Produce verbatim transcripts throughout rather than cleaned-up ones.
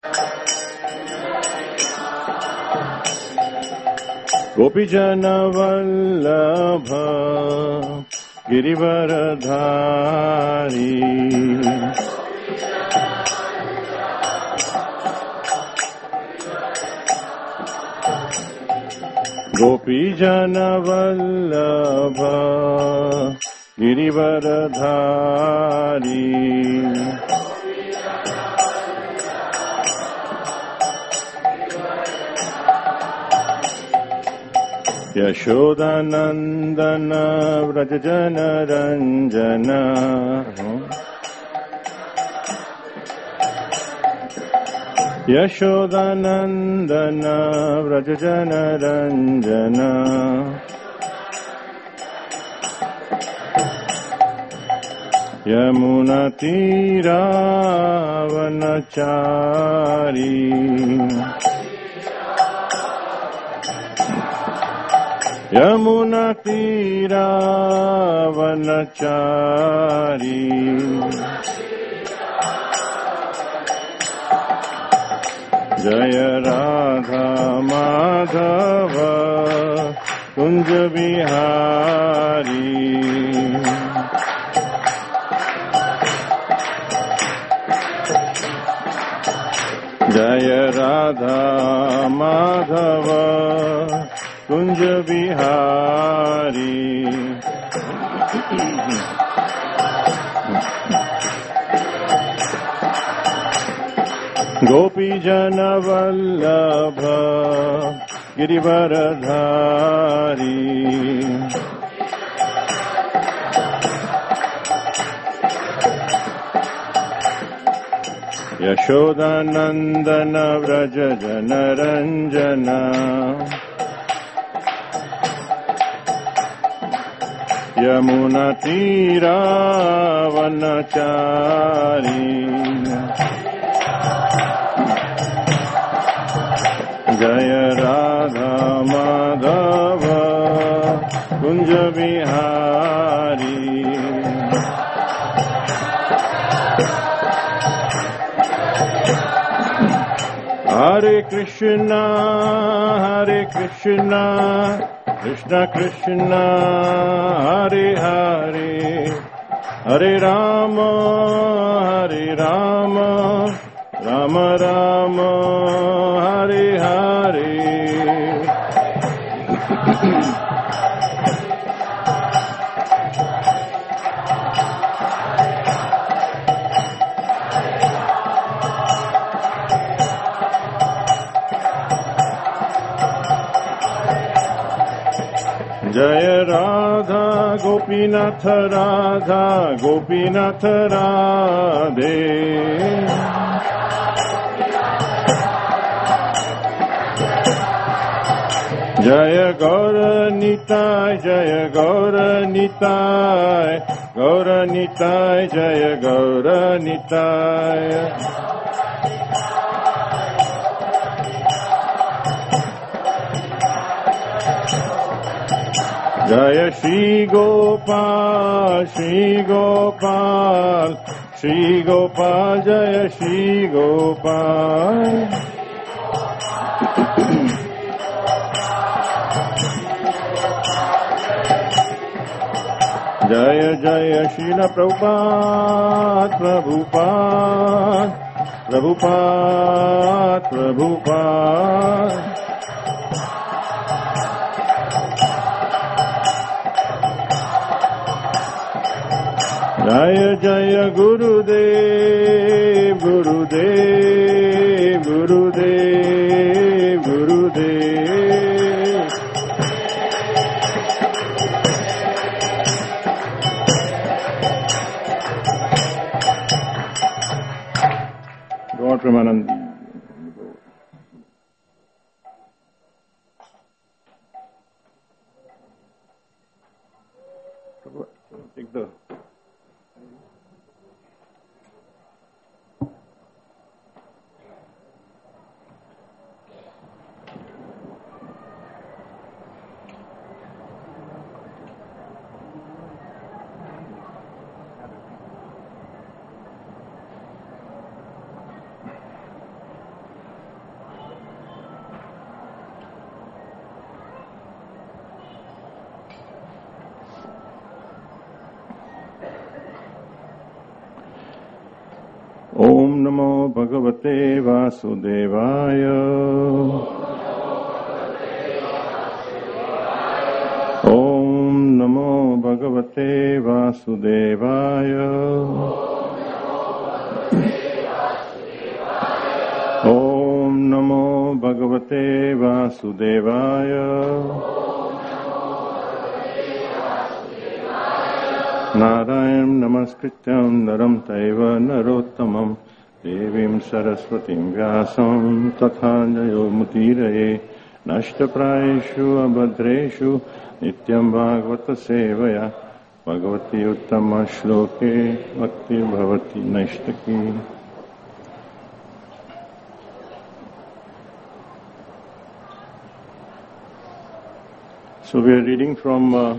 गोपीजन वल्लभ गिरिवरधारी गोपीजन वल्लभ गिरिवरधारी यशोदानंदन व्रज जन रंजन यशोदानंदन व्रज जन रंजन यमुना तीरावनचारी यमुना तीरावनचारी जय राधा माधव कुंज बिहारी जय राधा माधव कुंज बिहारी गोपी जन वल्लभ गिरिवरधारी यशोदानंदन व्रज जन रंजन यमुना तीरावनचारी जय राधा माधव कुंज बिहारी हरे कृष्णा हरे कृष्णा कृष्णा कृष्णा हरे हरे हरे राम हरे राम राम राम हरे हरे जय राधा गोपीनाथ राधा गोपीनाथ राधे जय गौर निताय जय गौर निताय गौर निताय जय गौर निताय जय श्री गोपाल श्री गोपाल श्री गोपाल जय श्री गोपाल जय जय श्रील प्रभुपाद प्रभुपाद प्रभुपाद प्रभुपाद जय जय गुरुदेव गुरुदेव गुरुदेव गुरुदेव गौर प्रेमानंद एक दो Om Namo Bhagavate Vasudevaya. Om Namo Bhagavate Vasudevaya. Om Namo Bhagavate Vasudevaya. Narayan Namaskrityam Naram Taiva Narottamam Devim Saraswatim Vyasam Tatha Jayo Mutiraye Nashtaprayeshu Abhadreshu Nityam Bhagavata Sevaya Bhagavati Uttama Shloke Bhakti Bhavati Nashtaki. So we are reading from uh,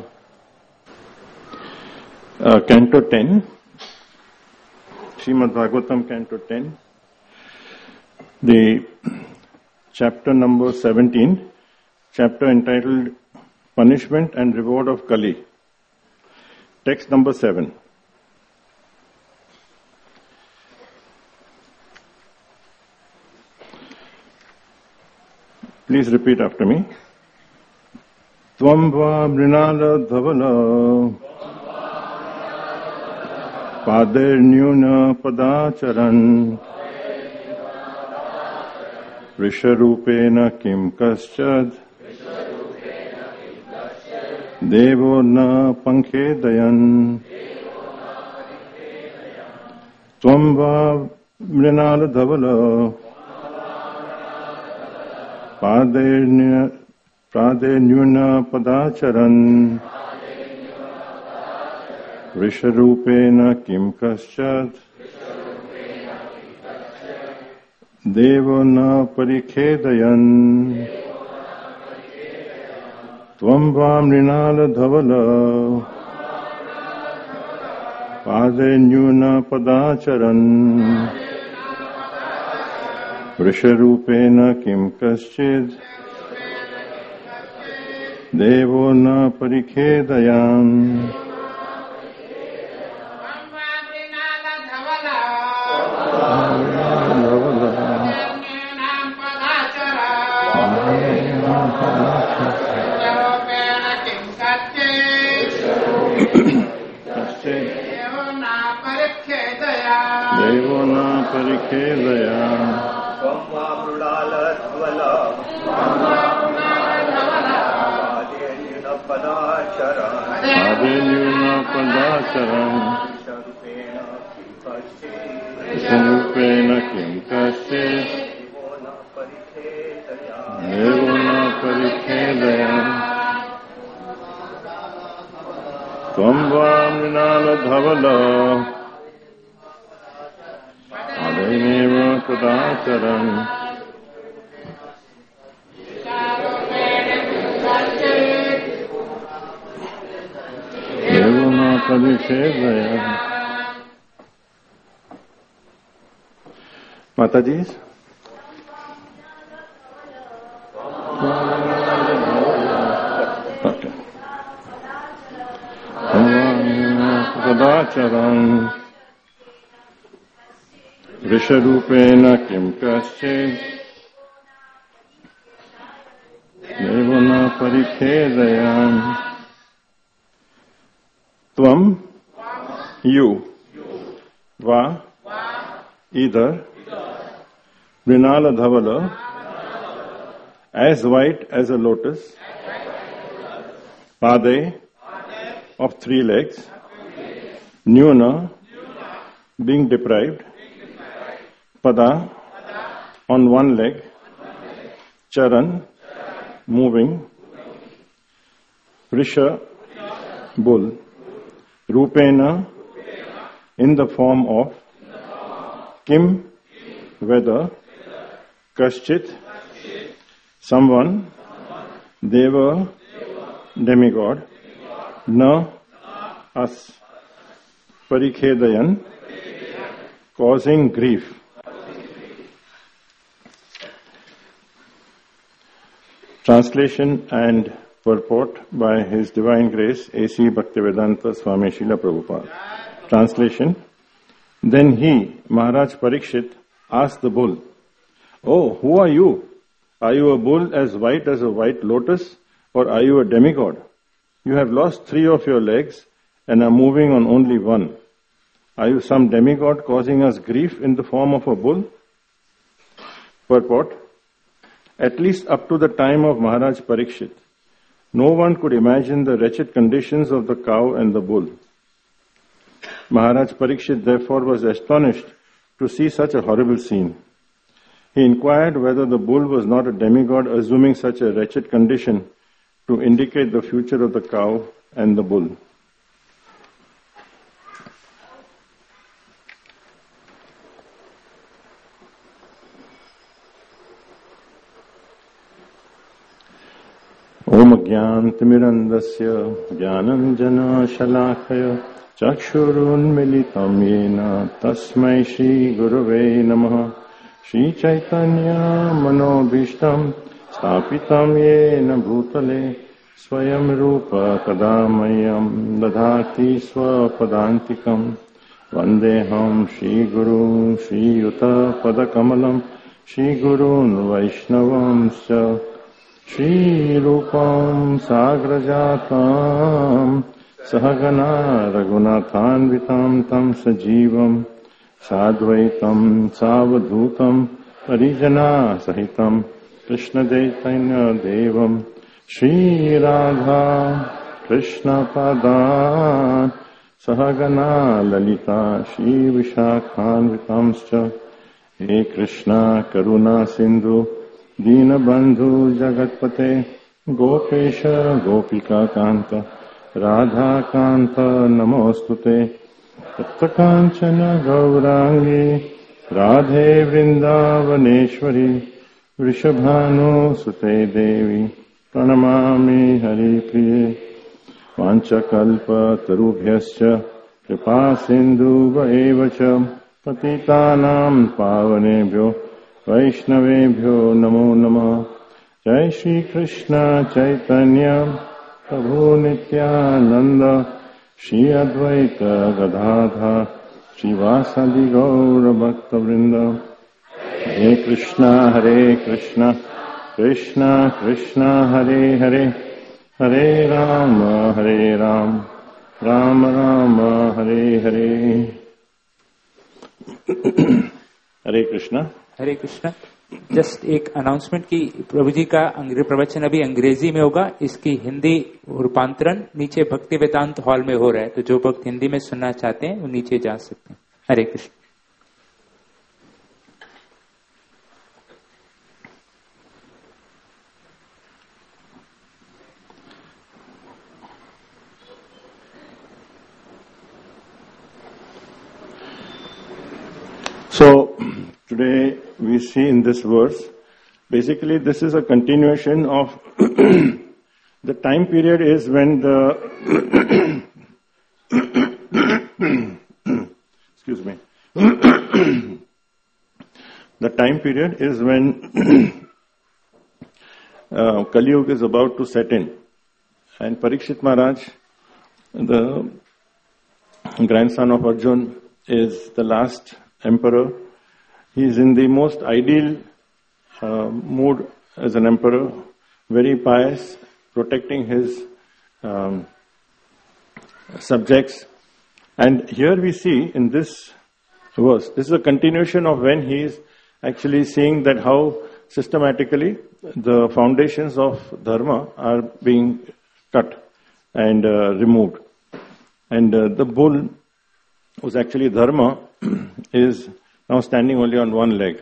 uh, Canto ten, Srimad Bhagavatam Canto ten, the chapter number seventeen, chapter entitled Punishment and Reward of Kali. Text number seven. Please repeat after me. Tvam va mrinala dhavala pader nyuna padacharan Vrisharupena kim kaschad Devo na pankhedayan Tvam va mrinala dhavala pader nyuna Prade nyuna padacharan Vrisharupena kim kaschad Devo na parikhedayan Tvam va mrinala dhavala Pade nyuna padacharan Vrisharupena kim kaschid Devo na parikhedayan Devo na parikhedayan Adenyuna padacharam Sarupena kim kaschid Devona parikhedayan Tvam va mrinala dhavala Adenyuna padacharam Mataji. Okay. Padacharam Vrisharupena kim kaschid Devona parikhedayan Tvam, you, va, either, mrinala dhavala, as white as a lotus, pade, of three legs, nyuna, being deprived, pada, on one leg, charan, moving, vrisha, bull, Rupena, in the form of Kim, whether, Kaschit, someone, Deva, demigod, Na, us, Parikhedayan, causing grief. Translation and purport by His Divine Grace A C Bhaktivedanta Swami Srila Prabhupada. Translation: Then he, Maharaj Parikshit, asked the bull, "Oh, who are you? Are you a bull as white as a white lotus, or are you a demigod? You have lost three of your legs and are moving on only one. Are you some demigod causing us grief in the form of a bull?" Purport: At least up to the time of Maharaj Parikshit, no one could imagine the wretched conditions of the cow and the bull. Maharaj Parikshit therefore was astonished to see such a horrible scene. He inquired whether the bull was not a demigod assuming such a wretched condition to indicate the future of the cow and the bull. Om Jnantimirandasya Jnananjana Shalakaya Chakshurun Militam Yena Tasmai Shri Gurave Namaha Shri Chaitanya Manobhishtam Stapitam Yena Bhutale Swayam Rupa Kadamayam Dadhati Swapadantikam Vandeham Shri Guru Shri Yuta Padakamalam Shri Gurun Vaishnavam Sya Shri Rupam Sagrajatam Sahagana Raghunathanvitam Tam Sajivam Sadvaitam Savadhutam Parijana Sahitam Krishna Chaitanya Devam Shri Radha Krishna Padan Sahagana Lalita Shri Vishakhanvitamscha He Krishna Karuna Sindhu Deenabandhu Jagatpate Gopesha Gopika Kanta Radha Kanta Namostute Tattakanchana Gaurangi Radhe Vrindavaneshwari Vrishabhanu Sute Devi Pranamami Hari Priye Vanchakalpa Tarubhyascha Kripa Sindhu Vaevacha Patitanam Pavanebhyo Vaishnavebhyo Namo Namah Jai Shri Krishna Chaitanya Prabhu Nityananda Shri Advaita Gadadha Shri Vasadi Gaura Bhakta Vrinda Hare Krishna Hare Krishna Krishna Krishna Hare Hare Hare Rama Hare Ram Rama Rama Hare Hare Hare Krishna Hare Krishna. Just एक announcement की प्रभु जी का प्रवचन अभी अंग्रेजी में होगा, इसकी हिंदी रूपांतरण नीचे भक्ति वेदांत हॉल में हो रहा है, तो जो भक्त हिंदी में सुनना चाहते हैं वो नीचे जा सकते हैं। हरे Krishna. So, today we see in this verse, basically this is a continuation of the time period is when the, excuse me, the time period is when uh, Kali Yuga is about to set in. And Parikshit Maharaj, the grandson of Arjun, is the last emperor. He is in the most ideal uh, mood as an emperor, very pious, protecting his um, subjects. And here we see in this verse, this is a continuation of when he is actually seeing that how systematically the foundations of dharma are being cut and uh, removed. And uh, the bull, who's actually dharma, is now standing only on one leg.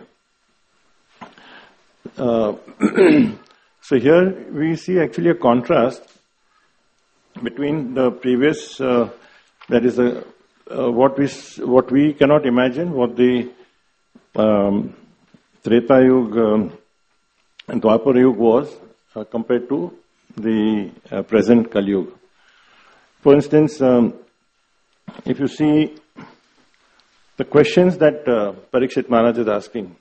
Uh, so here we see actually a contrast between the previous, uh, that is a, uh, what we what we cannot imagine, what the um, Treta Yuga um, and Dwapara Yuga was uh, compared to the uh, present Kali Yuga. For instance, um, if you see the questions that uh, Parikshit Maharaj is asking,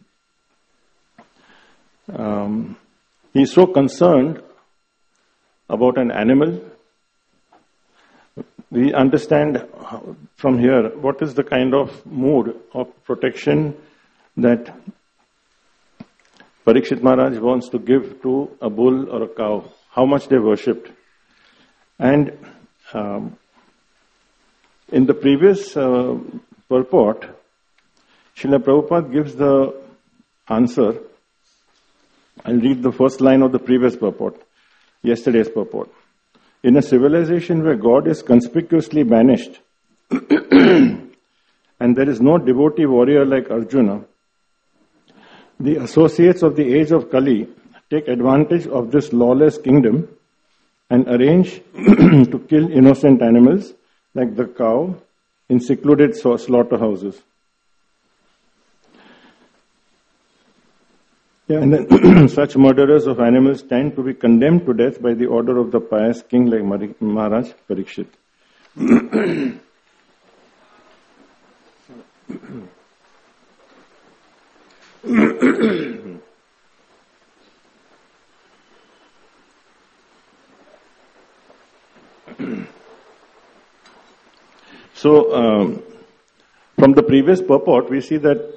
um, he is so concerned about an animal we understand from here what is the kind of mood of protection that Parikshit Maharaj wants to give to a bull or a cow, how much they worshipped. And um, in the previous uh, purport, Srila Prabhupada gives the answer. I'll read the first line of the previous purport, yesterday's purport. In a civilization where God is conspicuously banished and there is no devotee warrior like Arjuna, the associates of the age of Kali take advantage of this lawless kingdom and arrange to kill innocent animals like the cow in secluded slaughterhouses. Yeah, and then such murderers of animals tend to be condemned to death by the order of the pious king like Maharaj Parikshit. So, um, from the previous purport, we see that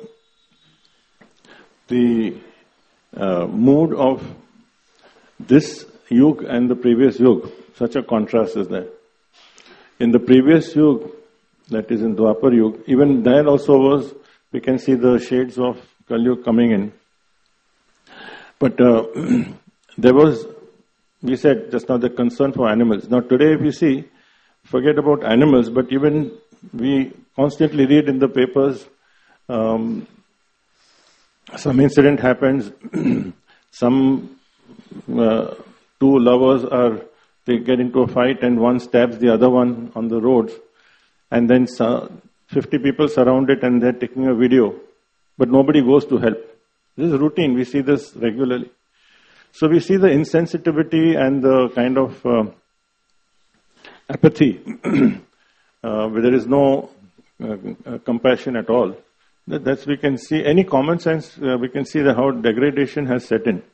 the uh, mood of this yuga and the previous yuga, such a contrast is there. In the previous yuga, that is in Dwapar Yuga, even there also was, we can see the shades of Kali Yuga coming in. But uh, there was, we said just now, the concern for animals. Now today if you see, forget about animals, but even we constantly read in the papers, um, some incident happens, some uh, two lovers are, they get into a fight and one stabs the other one on the roads, and then fifty people surround it and they're taking a video, but nobody goes to help. This is routine, we see this regularly. So we see the insensitivity and the kind of uh, apathy, uh, where there is no uh, uh, compassion at all. That, that's we can see, any common sense, uh, we can see that how degradation has set in.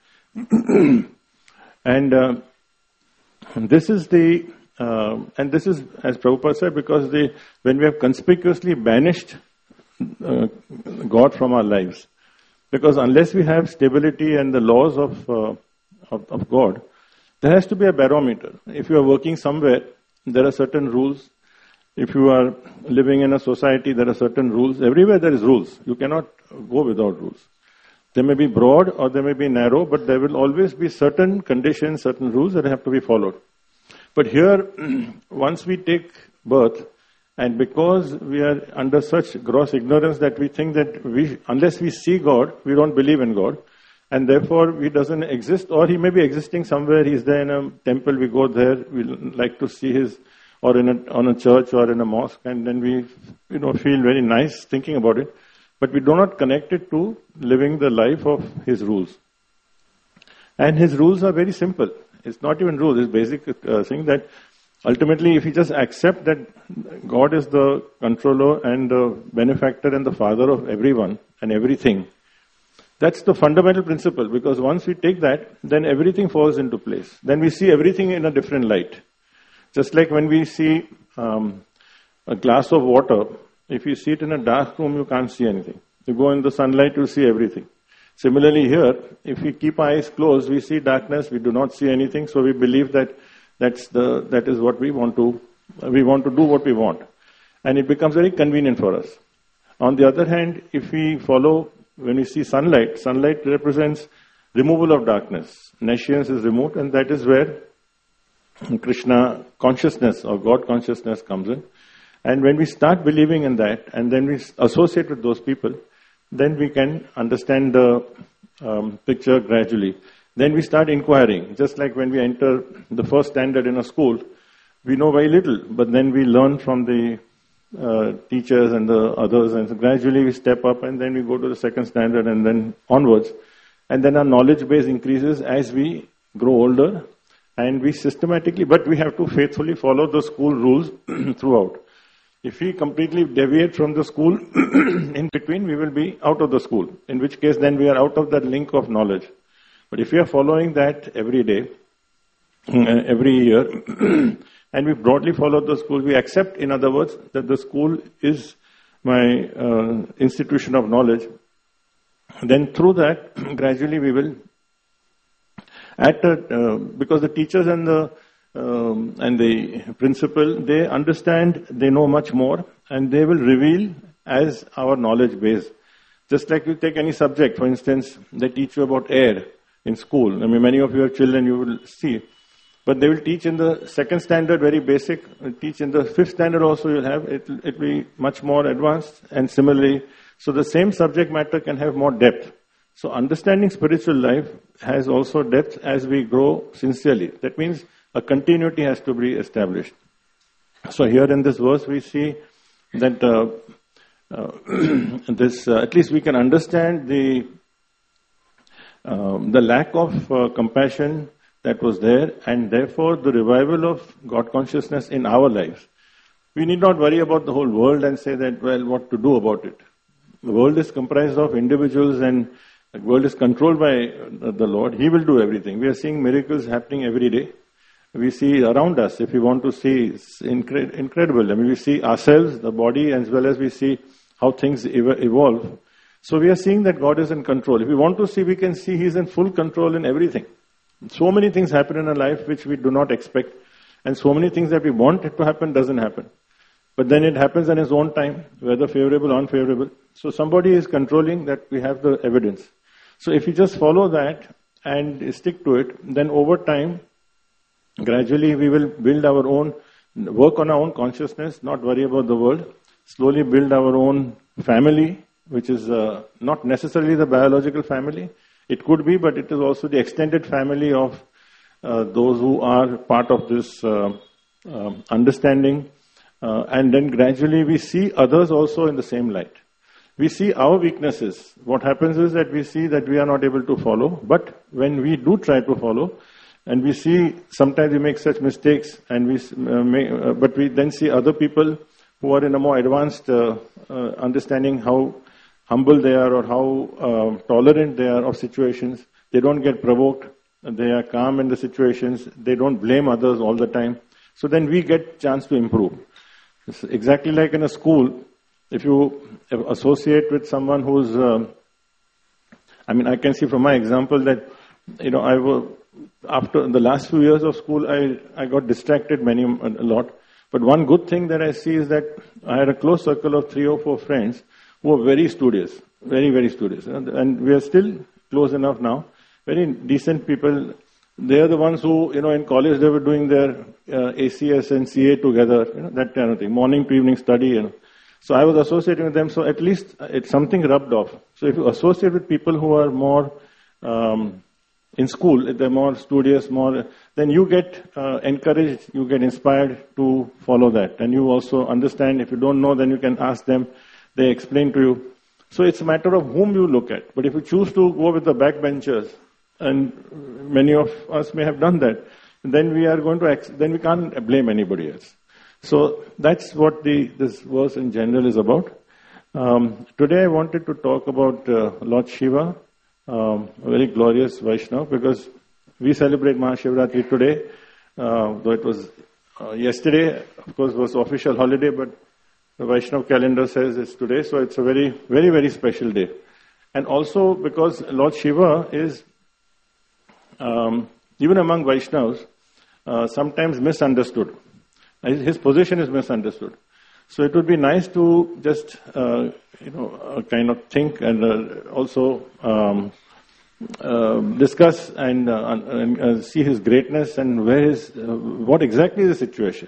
and uh, this is the, uh, and this is, as Prabhupada said, because the, when we have conspicuously banished uh, God from our lives, because unless we have stability and the laws of, uh, of, of God, there has to be a barometer. If you are working somewhere, there are certain rules. If you are living in a society, there are certain rules. Everywhere there is rules. You cannot go without rules. They may be broad or they may be narrow, but there will always be certain conditions, certain rules that have to be followed. But here, once we take birth, and because we are under such gross ignorance that we think that we, unless we see God, we don't believe in God, and therefore he doesn't exist, or he may be existing somewhere, he's there in a temple, we go there, we like to see his, or in a, on a church or in a mosque, and then we, you know, feel very nice thinking about it, but we do not connect it to living the life of his rules. And his rules are very simple. It's not even rules, it's basic uh, thing that ultimately if you just accept that God is the controller and the benefactor and the father of everyone and everything, that's the fundamental principle, because once we take that, then everything falls into place. Then we see everything in a different light. Just like when we see um, a glass of water, if you see it in a dark room, you can't see anything. You go in the sunlight, you see everything. Similarly here, if we keep our eyes closed, we see darkness, we do not see anything, so we believe that that's the, that is what we want to, we want to do what we want. And it becomes very convenient for us. On the other hand, if we follow, when we see sunlight, sunlight represents removal of darkness. Nescience is removed, and that is where Krishna consciousness or God consciousness comes in. And when we start believing in that, and then we associate with those people, then we can understand the um, picture gradually. Then we start inquiring. Just like when we enter the first standard in a school, we know very little, but then we learn from the uh, teachers and the others, and so gradually we step up, and then we go to the second standard and then onwards. And then our knowledge base increases as we grow older, and we systematically, but we have to faithfully follow the school rules throughout. If we completely deviate from the school in between, we will be out of the school, in which case then we are out of that link of knowledge. But if we are following that every day, every year, and we broadly follow the school. We accept, in other words, that the school is my uh, institution of knowledge. Then through that, gradually we will, at a, uh, because the teachers and the um, and the principal, they understand, they know much more, and they will reveal as our knowledge base. Just like you take any subject, for instance, they teach you about air in school. I mean, many of your children you will see. But they will teach in the second standard, very basic. Teach in the fifth standard also you'll have. It will be much more advanced. And similarly, so the same subject matter can have more depth. So understanding spiritual life has also depth as we grow sincerely. That means a continuity has to be established. So here in this verse we see that uh, uh, this, uh, at least we can understand the um, the lack of uh, compassion that was there, and therefore the revival of God consciousness in our lives. We need not worry about the whole world and say that, well, what to do about it. The world is comprised of individuals, and the world is controlled by the Lord. He will do everything. We are seeing miracles happening every day. We see around us, if we want to see, it's incre- incredible. I mean, we see ourselves, the body, as well as we see how things ev- evolve. So we are seeing that God is in control. If we want to see, we can see He is in full control in everything. So many things happen in our life which we do not expect, and so many things that we want it to happen doesn't happen. But then it happens in His own time, whether favorable or unfavorable. So somebody is controlling that, we have the evidence. So if we just follow that and stick to it, then over time, gradually we will build our own, work on our own consciousness, not worry about the world, slowly build our own family, which is uh, not necessarily the biological family. It could be, but it is also the extended family of uh, those who are part of this uh, uh, understanding. Uh, and then gradually we see others also in the same light. We see our weaknesses. What happens is that we see that we are not able to follow, but when we do try to follow, and we see sometimes we make such mistakes, and we uh, may, uh, but we then see other people who are in a more advanced uh, uh, understanding how humble they are or how uh, tolerant they are of situations. They don't get provoked. They are calm in the situations. They don't blame others all the time. So then we get chance to improve. It's exactly like in a school. If you associate with someone who's, uh, I mean, I can see from my example that, you know, I will, after the last few years of school, I, I got distracted many, a lot. But one good thing that I see is that I had a close circle of three or four friends who are very studious, very, very studious. And we are still close enough now. Very decent people. They are the ones who, you know, in college they were doing their uh, A C S and C A together, you know, that kind of thing. Morning to evening study, you know. So I was associating with them, so at least it's something rubbed off. So if you associate with people who are more um, in school, they're more studious, more, then you get uh, encouraged, you get inspired to follow that. And you also understand, if you don't know, then you can ask them. They explain to you. So it's a matter of whom you look at. But if you choose to go with the backbenchers, and many of us may have done that, then we are going to, then we can't blame anybody else. So that's what the this verse in general is about. Um, today I wanted to talk about uh, Lord Shiva, um, a very glorious Vaishnava, because we celebrate Mahashivratri today, uh, though it was uh, yesterday, of course, was official holiday, but the Vaishnava calendar says it's today, so it's a very, very, very special day. And also because Lord Shiva is, um, even among Vaishnavas, uh, sometimes misunderstood. His position is misunderstood. So it would be nice to just, uh, you know, uh, kind of think and uh, also um, uh, discuss and, uh, and uh, see his greatness and where his, uh, what exactly is the situation.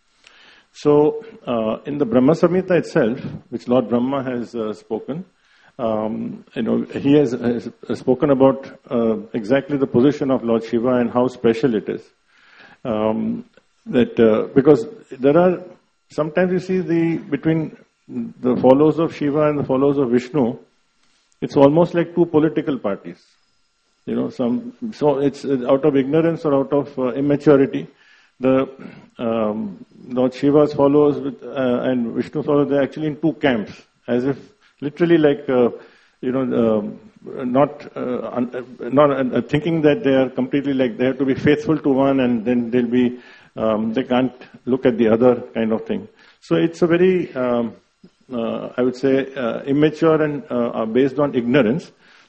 So, uh, in the Brahma Samhita itself, which Lord Brahma has uh, spoken, um, you know, he has, has spoken about uh, exactly the position of Lord Shiva and how special it is. Um, that uh, because there are sometimes you see the between the followers of Shiva and the followers of Vishnu, it's almost like two political parties. You know, some so it's out of ignorance or out of uh, immaturity. The um, Lord Shiva's followers with, uh, and Vishnu's followers, they're actually in two camps, as if literally like, uh, you know, uh, not uh, un, not uh, thinking that they are completely like, they have to be faithful to one and then they'll be Um, they can't look at the other kind of thing. So it's a very, um, uh, I would say, uh, immature and uh, based on ignorance.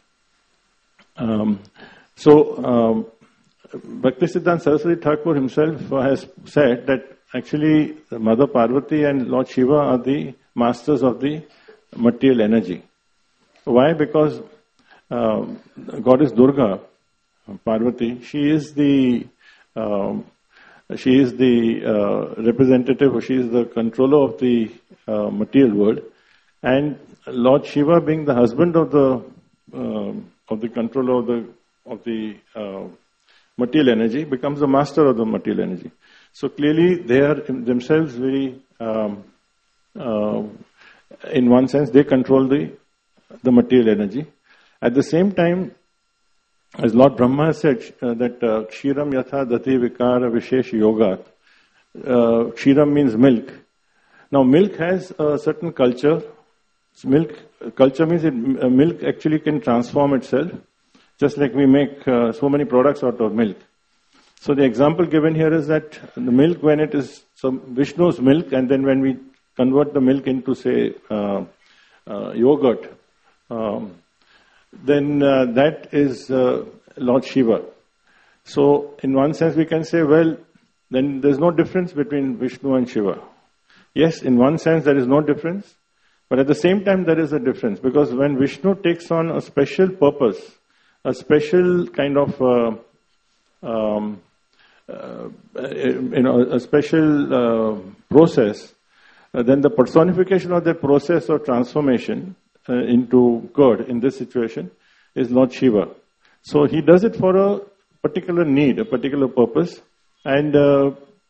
Um, so, um, Bhaktisiddhanta Saraswati Thakur himself has said that actually Mother Parvati and Lord Shiva are the masters of the material energy. Why? Because uh, Goddess Durga, Parvati, she is the um, she is the uh, representative, or she is the controller of the uh, material world, and Lord Shiva, being the husband of the uh, of the controller of the of the uh, material energy, becomes the master of the material energy. So clearly, they are themselves very, um, uh, in one sense, they control the the material energy. At the same time, as Lord Brahma said, uh, that uh, Kshiram Yatha Dati Vikara Vishesh Yogat. Uh, Kshiram means milk. Now, milk has a certain culture. Milk culture means it, uh, milk actually can transform itself, just like we make uh, so many products out of milk. So the example given here is that the milk, when it is some Vishnu's milk, and then when we convert the milk into, say, uh, uh, yogurt, um, then uh, that is uh, Lord Shiva. So in one sense we can say, well, then there's no difference between Vishnu and Shiva. Yes, in one sense there is no difference, but at the same time there is a difference, because when Vishnu takes on a special purpose, a special kind of uh, um, uh, you know, a special uh, process, uh, then the personification of that process of transformation uh, into good in this situation is Lord Shiva. So he does it for a particular need, a particular purpose, and uh,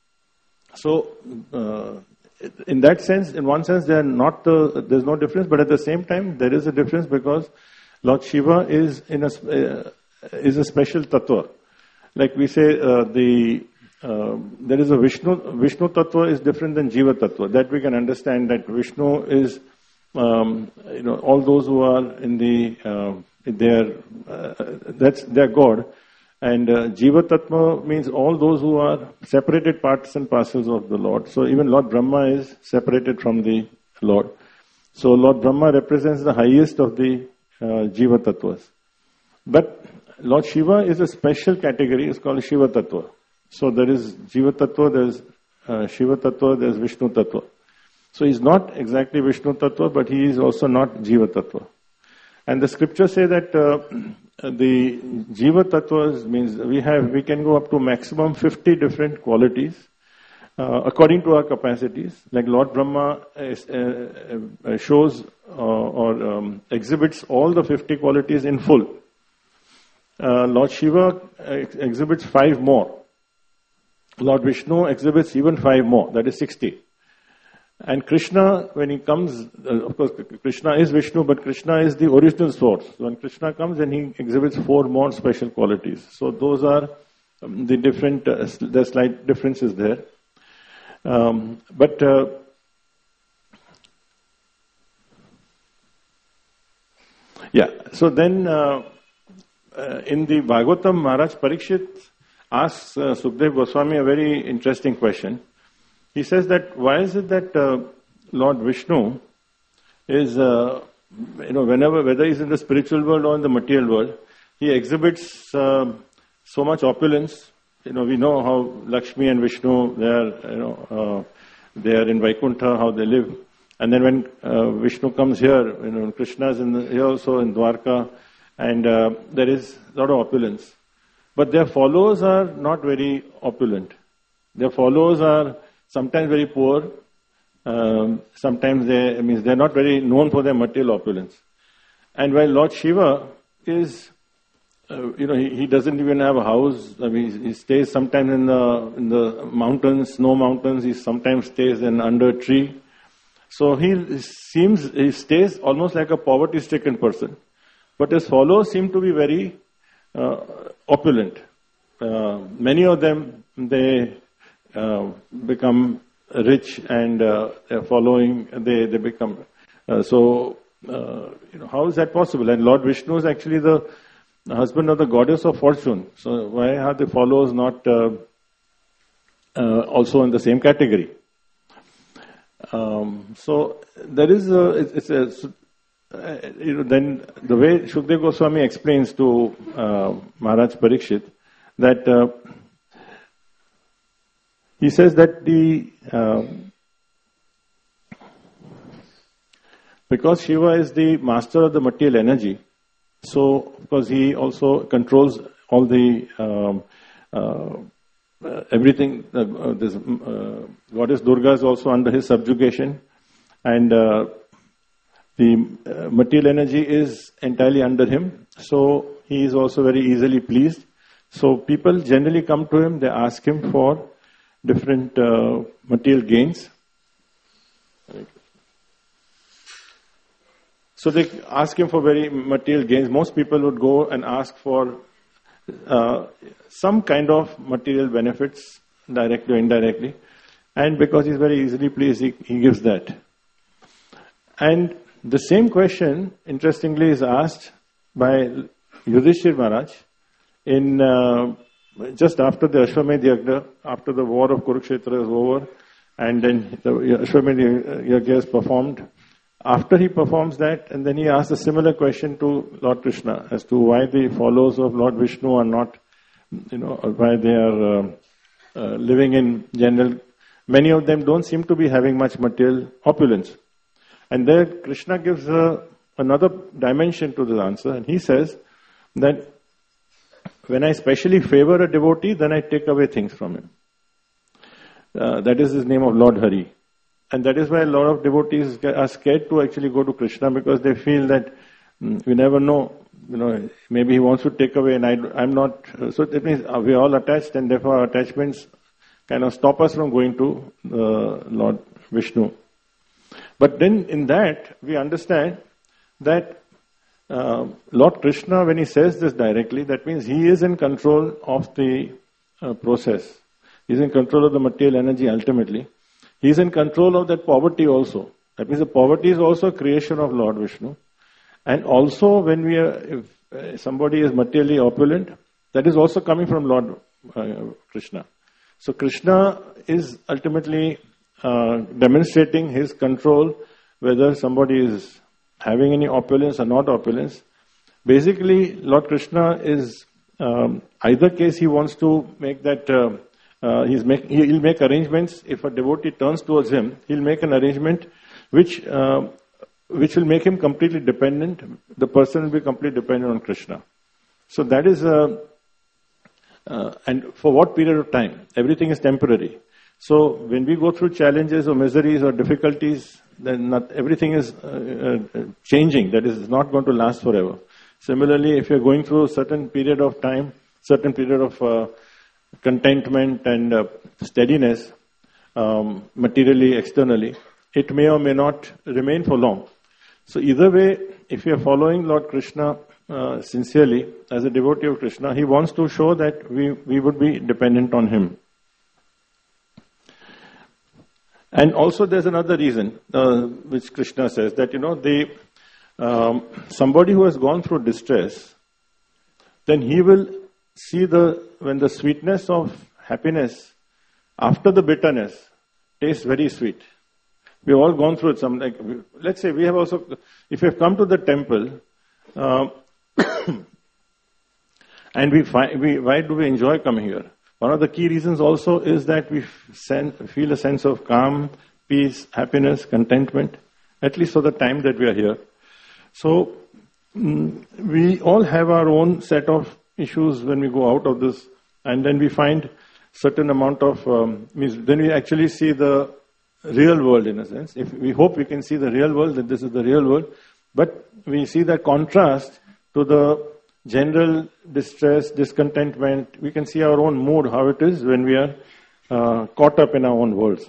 so uh, in that sense, in one sense, they are not the, there's no difference, but at the same time, there is a difference, because Lord Shiva is in a uh, is a special tattva. Like we say, uh, the uh, there is a Vishnu Vishnu tattva is different than Jiva tattva. That we can understand that Vishnu is um, you know all those who are in the uh, their uh, that's their God, and uh, Jiva tattva means all those who are separated parts and parcels of the Lord. So even Lord Brahma is separated from the Lord. So Lord Brahma represents the highest of the uh, Jiva tattvas. But Lord Shiva is a special category. It's called Shiva tattva. So there is Jiva tattva, there is uh, Shiva tattva, there is Vishnu tattva. So he's not exactly Vishnu tattva, but he is also not Jiva tattva. And the scriptures say that uh, the Jiva tattvas means we have we can go up to maximum fifty different qualities uh, according to our capacities. Like Lord Brahma is, uh, uh, shows uh, or um, exhibits all the fifty qualities in full. Uh, Lord Shiva ex- exhibits five more. Lord Vishnu exhibits even five more, that is sixty. And Krishna, when he comes, uh, of course Krishna is Vishnu, but Krishna is the original source. So when Krishna comes, then he exhibits four more special qualities. So those are um, the different, uh, the slight differences there. Um, but uh, yeah, so then uh, uh, in the Bhagavatam, Maharaj Parikshit asks uh, Sukdev Goswami a very interesting question. He says that why is it that uh, Lord Vishnu is, uh, you know, whenever, whether he's in the spiritual world or in the material world, he exhibits uh, so much opulence. You know, we know how Lakshmi and Vishnu, they are, you know, uh, they are in Vaikuntha, how they live. And then when uh, Vishnu comes here, you know, Krishna is in the, here also in Dwarka, and uh, there is a lot of opulence. But their followers are not very opulent. Their followers are sometimes very poor. Um, sometimes they, I mean, they're not very known for their material opulence. And while Lord Shiva is, uh, you know, he, he doesn't even have a house. I mean, he stays sometimes in the in the mountains, snow mountains. He sometimes stays in under a tree. So he seems he stays almost like a poverty-stricken person. But his followers seem to be very uh, opulent. Uh, many of them, they uh, become rich, and uh, following, they, they become, uh, so, uh, you know, how is that possible? And Lord Vishnu is actually the husband of the goddess of fortune. So why are the followers not uh, uh, also in the same category. Um, so there is a, it's, it's a, uh, you know, then the way Shukdev Goswami explains to uh, Maharaj Parikshit that uh, he says that the uh, because Shiva is the master of the material energy, so because he also controls all the um, uh, uh, everything. Uh, this uh, goddess Durga is also under his subjugation, and uh, the uh, material energy is entirely under him. So he is also very easily pleased. So people generally come to him. They ask him for different uh, material gains. So they ask him for very material gains. Most people would go and ask for uh, some kind of material benefits, directly or indirectly. And because he's very easily pleased, he, he gives that. And the same question, interestingly, is asked by Yudhishthir Maharaj in uh, just after the Ashwamedh Yagna, after the war of Kurukshetra is over, and then the Ashwamedh Yagna is performed. After he performs that, and then he asks a similar question to Lord Krishna as to why the followers of Lord Vishnu are not, you know, why they are uh, uh, living in general. Many of them don't seem to be having much material opulence. And there Krishna gives uh, another dimension to the answer, and he says that when I specially favor a devotee, then I take away things from him. Uh, that is his name of Lord Hari. And that is why a lot of devotees are scared to actually go to Krishna, because they feel that mm, we never know, you know, maybe he wants to take away and I, I'm not. Uh, so that means we are all attached, and therefore our attachments kind of stop us from going to uh, Lord Vishnu. But then in that, we understand that uh, Lord Krishna, when he says this directly, that means he is in control of the uh, process. He is in control of the material energy ultimately. He is in control of that poverty also. That means the poverty is also a creation of Lord Vishnu. And also when we are, if uh, somebody is materially opulent, that is also coming from Lord uh, Krishna. So Krishna is ultimately uh, demonstrating his control, whether somebody is having any opulence or not opulence. Basically, Lord Krishna is, um, either case he wants to make that, uh, uh, he's make, he'll make arrangements. If a devotee turns towards him, he'll make an arrangement which uh, which will make him completely dependent. The person will be completely dependent on Krishna. So that is, uh, uh, and for what period of time? Everything is temporary. So when we go through challenges or miseries or difficulties, then not, everything is uh, uh, changing. That is not going to last forever. Similarly, if you're going through a certain period of time, certain period of uh, contentment and uh, steadiness, um, materially, externally, it may or may not remain for long. So either way, if you are following Lord Krishna uh, sincerely as a devotee of Krishna, he wants to show that we, we would be dependent on him. And also there's another reason, uh, which Krishna says, that, you know, the um, somebody who has gone through distress, then he will see the, when the sweetness of happiness after the bitterness tastes very sweet. We've all gone through it. Some, like, let's say we have also, if we have come to the temple, uh, and we find, we, why do we enjoy coming here? One of the key reasons also is that we feel a sense of calm, peace, happiness, contentment, at least for the time that we are here. So, mm, we all have our own set of issues when we go out of this, and then we find certain amount of, um, means then we actually see the real world in a sense. If we hope we can see the real world, that this is the real world, but we see that contrast to the general distress, discontentment. We can see our own mood, how it is when we are uh, caught up in our own worlds.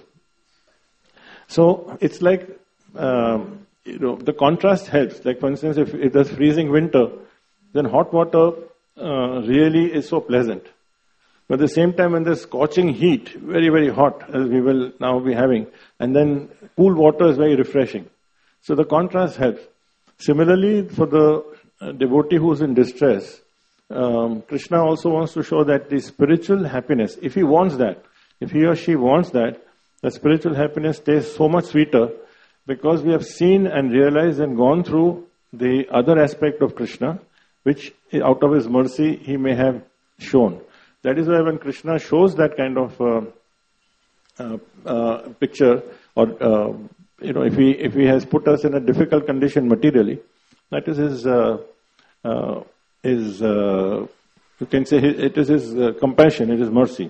So it's like, um, you know, the contrast helps. Like for instance, if it is freezing winter, then hot water uh, really is so pleasant. But at the same time, when there's scorching heat, very, very hot, as we will now be having, and then cool water is very refreshing. So the contrast helps. Similarly, for the uh, devotee who's in distress, um, Krishna also wants to show that the spiritual happiness, if he wants that, If he or she wants that, the spiritual happiness tastes so much sweeter because we have seen and realized and gone through the other aspect of Krishna, which out of his mercy he may have shown. That is why when Krishna shows that kind of uh, uh, uh, picture, or uh, you know, if he if he has put us in a difficult condition materially, that is his uh, uh, his uh, you can say his, it is his uh, compassion, it is mercy.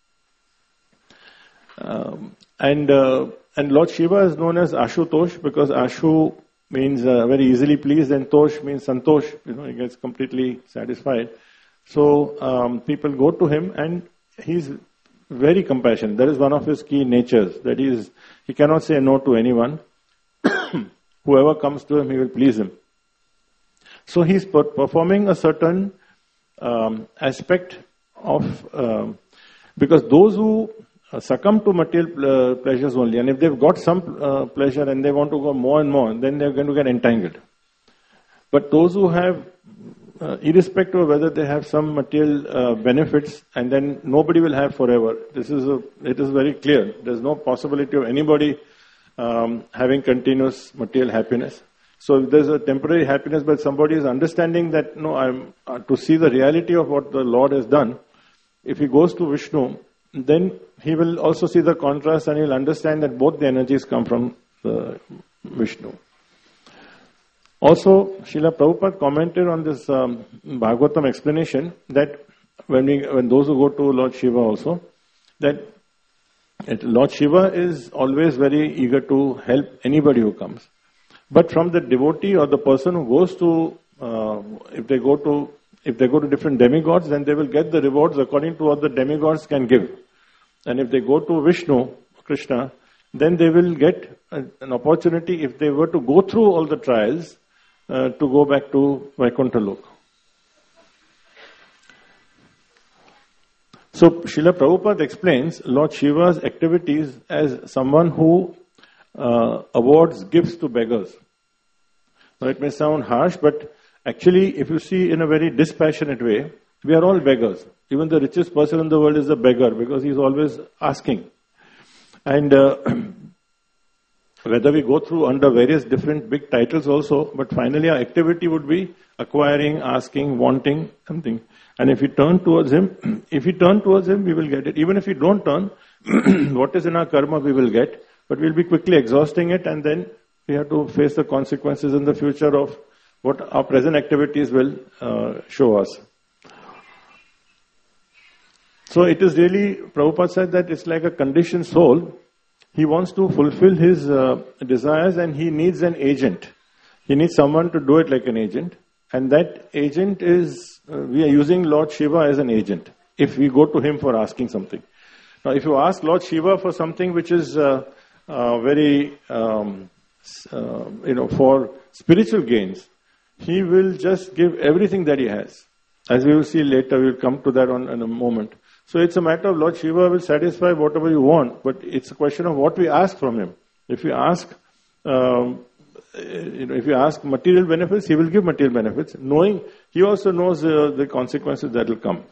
Um, and uh, and Lord Shiva is known as Ashutosh because Ashu means uh, very easily pleased, and Tosh means Santosh. You know, he gets completely satisfied. So um, people go to him, and he's very compassionate. That is one of his key natures. That is, he cannot say no to anyone. Whoever comes to him, he will please him. So he's per- performing a certain um, aspect of, um, because those who uh, succumb to material uh, pleasures only, and if they've got some uh, pleasure and they want to go more and more, then they're going to get entangled. But those who have, uh, irrespective of whether they have some material uh, benefits, and then nobody will have forever. This is a, it is very clear. There's no possibility of anybody um, having continuous material happiness. So if there's a temporary happiness, but somebody is understanding that, no, I'm uh, to see the reality of what the Lord has done. If he goes to Vishnu, then he will also see the contrast, and he will understand that both the energies come from the Vishnu. Also, Srila Prabhupada commented on this um, Bhagavatam explanation that when we, when those who go to Lord Shiva also, that it, Lord Shiva is always very eager to help anybody who comes. But from the devotee or the person who goes to, uh, if they go to, if they go to different demigods, then they will get the rewards according to what the demigods can give. And if they go to Vishnu, Krishna, then they will get an opportunity, if they were to go through all the trials, uh, to go back to Vaikuntha Lok. So Srila Prabhupada explains Lord Shiva's activities as someone who uh, awards gifts to beggars. Now it may sound harsh, but actually if you see in a very dispassionate way, we are all beggars. Even the richest person in the world is a beggar because he is always asking. And uh, whether we go through under various different big titles also, but finally our activity would be acquiring, asking, wanting something. And if we turn towards him, if we turn towards him, we will get it. Even if we don't turn, what is in our karma we will get, but we'll be quickly exhausting it, and then we have to face the consequences in the future of what our present activities will uh, show us. So it is really, Prabhupada said that it's like a conditioned soul. He wants to fulfill his uh, desires, and he needs an agent. He needs someone to do it like an agent. And that agent is, uh, we are using Lord Shiva as an agent, if we go to him for asking something. Now if you ask Lord Shiva for something which is uh, uh, very, um, uh, you know, for spiritual gains, he will just give everything that he has. As we will see later, we will come to that on, in a moment. So it's a matter of Lord Shiva will satisfy whatever you want, but it's a question of what we ask from him. If you ask, um, you know, if you ask material benefits, he will give material benefits, knowing he also knows uh, the consequences that will come.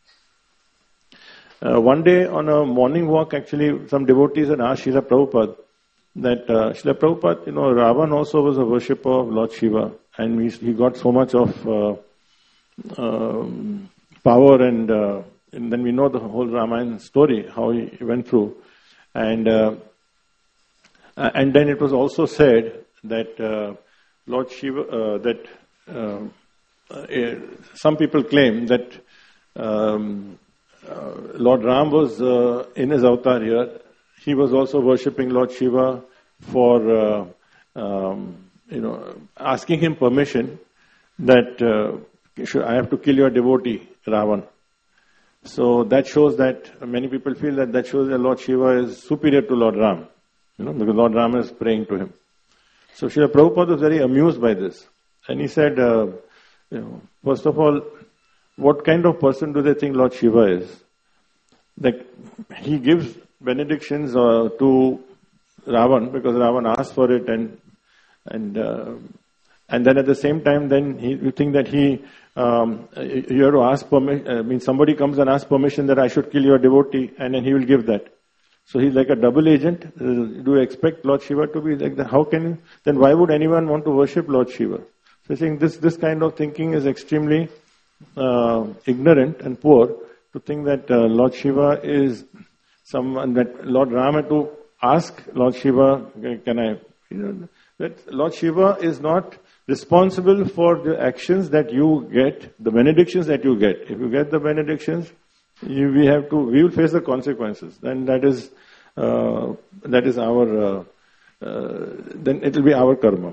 Uh, one day on a morning walk, actually, some devotees had asked Srila Prabhupada that uh, Srila Prabhupada, you know, Ravan also was a worshipper of Lord Shiva, and he, he got so much of uh, um, power and. Uh, And then we know the whole Ramayana story, how he went through. And uh, and then it was also said that uh, Lord Shiva, uh, that uh, uh, some people claim that um, uh, Lord Ram was uh, in his avatar here. He was also worshipping Lord Shiva for, uh, um, you know, asking him permission that uh, should, I have to kill your devotee, Ravan. So that shows that many people feel that that shows that Lord Shiva is superior to Lord Ram, you know, because Lord Ram is praying to him. So Srila Prabhupada was very amused by this, and he said, uh, you know, first of all, what kind of person do they think Lord Shiva is? That he gives benedictions uh, to Ravan because Ravan asked for it, and and uh, And then at the same time, then he, you think that he, um, you have to ask permission, I mean, somebody comes and asks permission that I should kill your devotee, and then he will give that. So he's like a double agent. Uh, do you expect Lord Shiva to be like that? How can you, then why would anyone want to worship Lord Shiva? So I think this, this kind of thinking is extremely uh, ignorant and poor, to think that uh, Lord Shiva is someone that Lord Ram had to ask Lord Shiva, can I, you know, that Lord Shiva is not responsible for the actions that you get, the benedictions that you get. If you get the benedictions, you, we have to, we will face the consequences. Then that is, uh, that is our, uh, uh, then it will be our karma.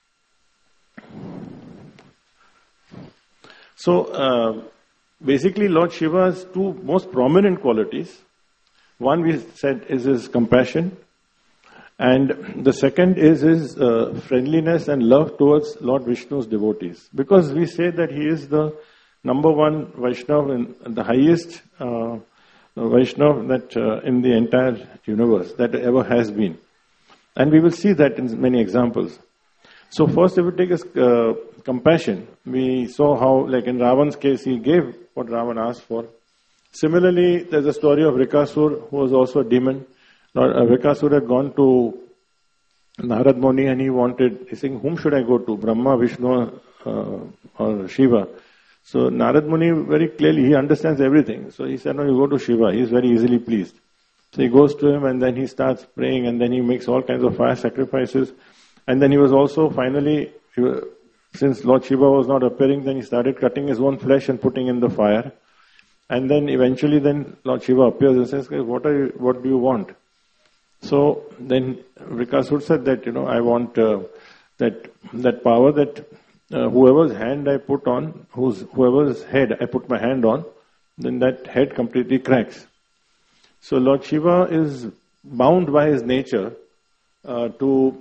So, uh, basically Lord Shiva's two most prominent qualities, one we said is his compassion, and the second is his uh, friendliness and love towards Lord Vishnu's devotees. Because we say that he is the number one Vaishnava and the highest uh, Vaishnava that uh, in the entire universe that ever has been. And we will see that in many examples. So first, if we take his uh, compassion, we saw how, like in Ravan's case, he gave what Ravan asked for. Similarly, there's a story of Rikasur, who was also a demon. Lord, uh, Rikasur had gone to Narad Muni and he wanted, he's saying, whom should I go to? Brahma, Vishnu, uh, or Shiva? So Narad Muni very clearly, he understands everything. So he said, no, you go to Shiva. He's very easily pleased. So he goes to him and then he starts praying and then he makes all kinds of fire sacrifices. And then he was also finally, since Lord Shiva was not appearing, then he started cutting his own flesh and putting in the fire. And then eventually then Lord Shiva appears and says, what are you, what do you want? So then Rikasur said that, you know, I want uh, that that power that uh, whoever's hand I put on, whose whoever's head I put my hand on, then that head completely cracks. So Lord Shiva is bound by his nature uh, to,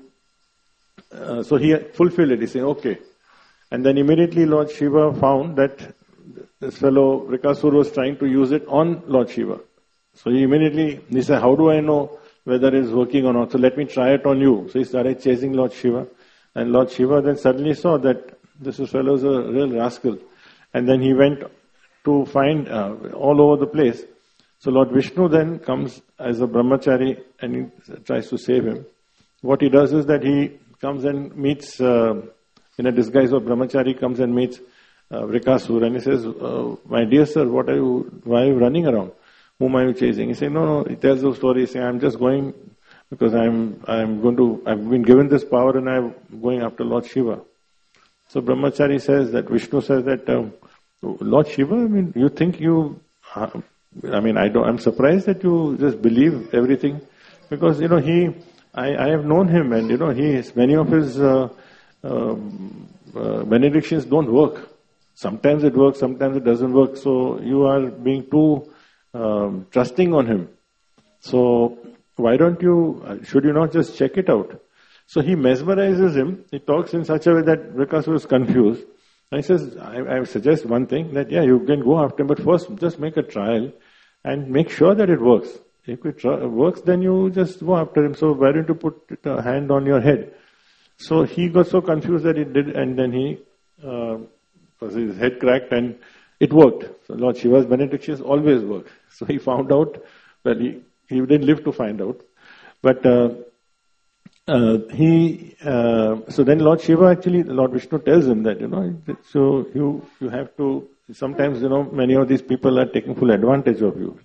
uh, so he fulfilled it. He said, okay. And then immediately Lord Shiva found that this fellow Rikasur was trying to use it on Lord Shiva. So he immediately, he said, how do I know whether it's working or not? So let me try it on you. So he started chasing Lord Shiva. And Lord Shiva then suddenly saw that this fellow is a real rascal. And then he went to find uh, all over the place. So Lord Vishnu then comes as a brahmachari and he tries to save him. What he does is that he comes and meets, uh, in a disguise of brahmachari, comes and meets uh, Rikasur. And he says, uh, my dear sir, what are you, why are you running around? Whom are you chasing? He says, no, no, he tells the story, he says, I'm just going because I'm, I'm going to, I've been given this power and I'm going after Lord Shiva. So Brahmachari says that, Vishnu says that, um, Lord Shiva, I mean, you think you, uh, I mean, I don't, I'm surprised that you just believe everything because, you know, he, I, I have known him and, you know, he, many of his, uh, uh, uh, benedictions don't work. Sometimes it works, sometimes it doesn't work. So you are being too, Um, trusting on him. So why don't you, should you not just check it out? So he mesmerizes him. He talks in such a way that Rikasur is confused. And he says, I, I suggest one thing, that yeah, you can go after him, but first just make a trial and make sure that it works. If it works, then you just go after him. So why don't you put a hand on your head? So he got so confused that he did, and then he, uh, his head cracked and it worked. So Lord Shiva's benedictions always work. So he found out, well, he, he didn't live to find out. But uh, uh, he, uh, so then Lord Shiva actually, Lord Vishnu tells him that, you know, so you, you have to, sometimes, you know, many of these people are taking full advantage of you.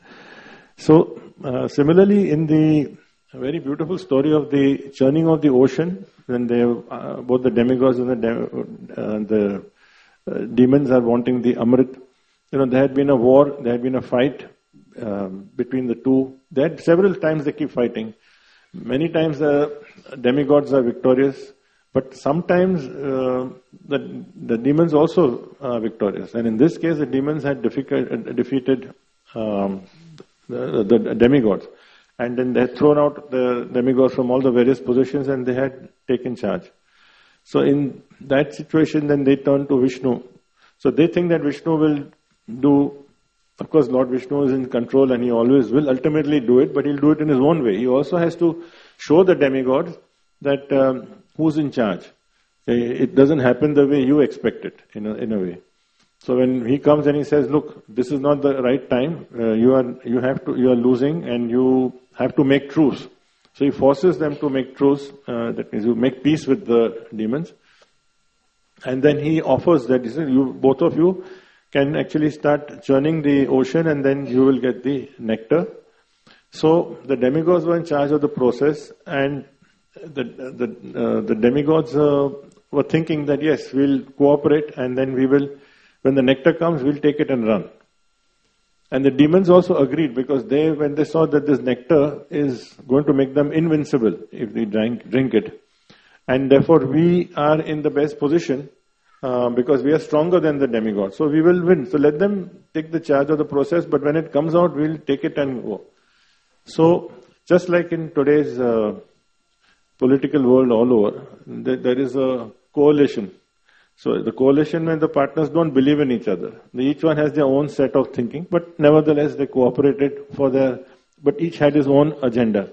So uh, similarly in the very beautiful story of the churning of the ocean, when they, uh, both the demigods and the, de- uh, the Uh, demons are wanting the Amrit. You know, there had been a war, there had been a fight um, between the two. There had several times they keep fighting. Many times the demigods are victorious, but sometimes uh, the, the demons also are victorious. And in this case, the demons had defeated, uh, defeated um, the, the, the demigods. And then they had thrown out the demigods from all the various positions and they had taken charge. So in that situation, then they turn to Vishnu. So they think that Vishnu will do, of course Lord Vishnu is in control and he always will ultimately do it, but he'll do it in his own way. He also has to show the demigods that um, who's in charge. It doesn't happen the way you expect it, in a, in a way. So when he comes and he says, look, this is not the right time, uh, you are, you have to, you are losing and you have to make truce. So he forces them to make truce, uh, that means you make peace with the demons. And then he offers that, he says, you, both of you can actually start churning the ocean and then you will get the nectar. So the demigods were in charge of the process, and the, the, uh, the demigods uh, were thinking that yes, we'll cooperate and then we will, when the nectar comes, we'll take it and run. And the demons also agreed, because they, when they saw that this nectar is going to make them invincible if they drink, drink it. And therefore we are in the best position uh, because we are stronger than the demigods. So we will win. So let them take the charge of the process, but when it comes out, we'll take it and go. So just like in today's uh, political world all over, there, there is a coalition. So the coalition when the partners don't believe in each other. Each one has their own set of thinking, but nevertheless they cooperated for their, but each had his own agenda.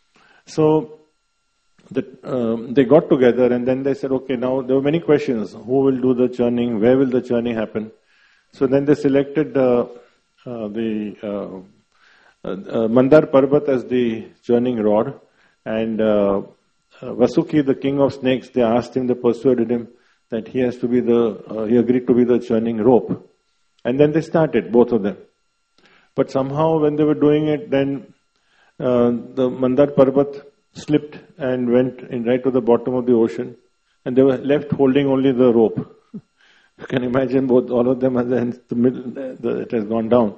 So the, um, they got together and then they said, okay, now there were many questions. Who will do the churning? Where will the churning happen? So then they selected uh, uh, the uh, uh, Mandar Parbat as the churning rod, and uh, uh, Vasuki, the king of snakes, they asked him, they persuaded him that he has to be the, uh, he agreed to be the churning rope. And then they started, both of them. But somehow when they were doing it, then uh, the Mandar Parbat slipped and went in right to the bottom of the ocean, and they were left holding only the rope. You can imagine both, all of them, and the middle, the, it has gone down.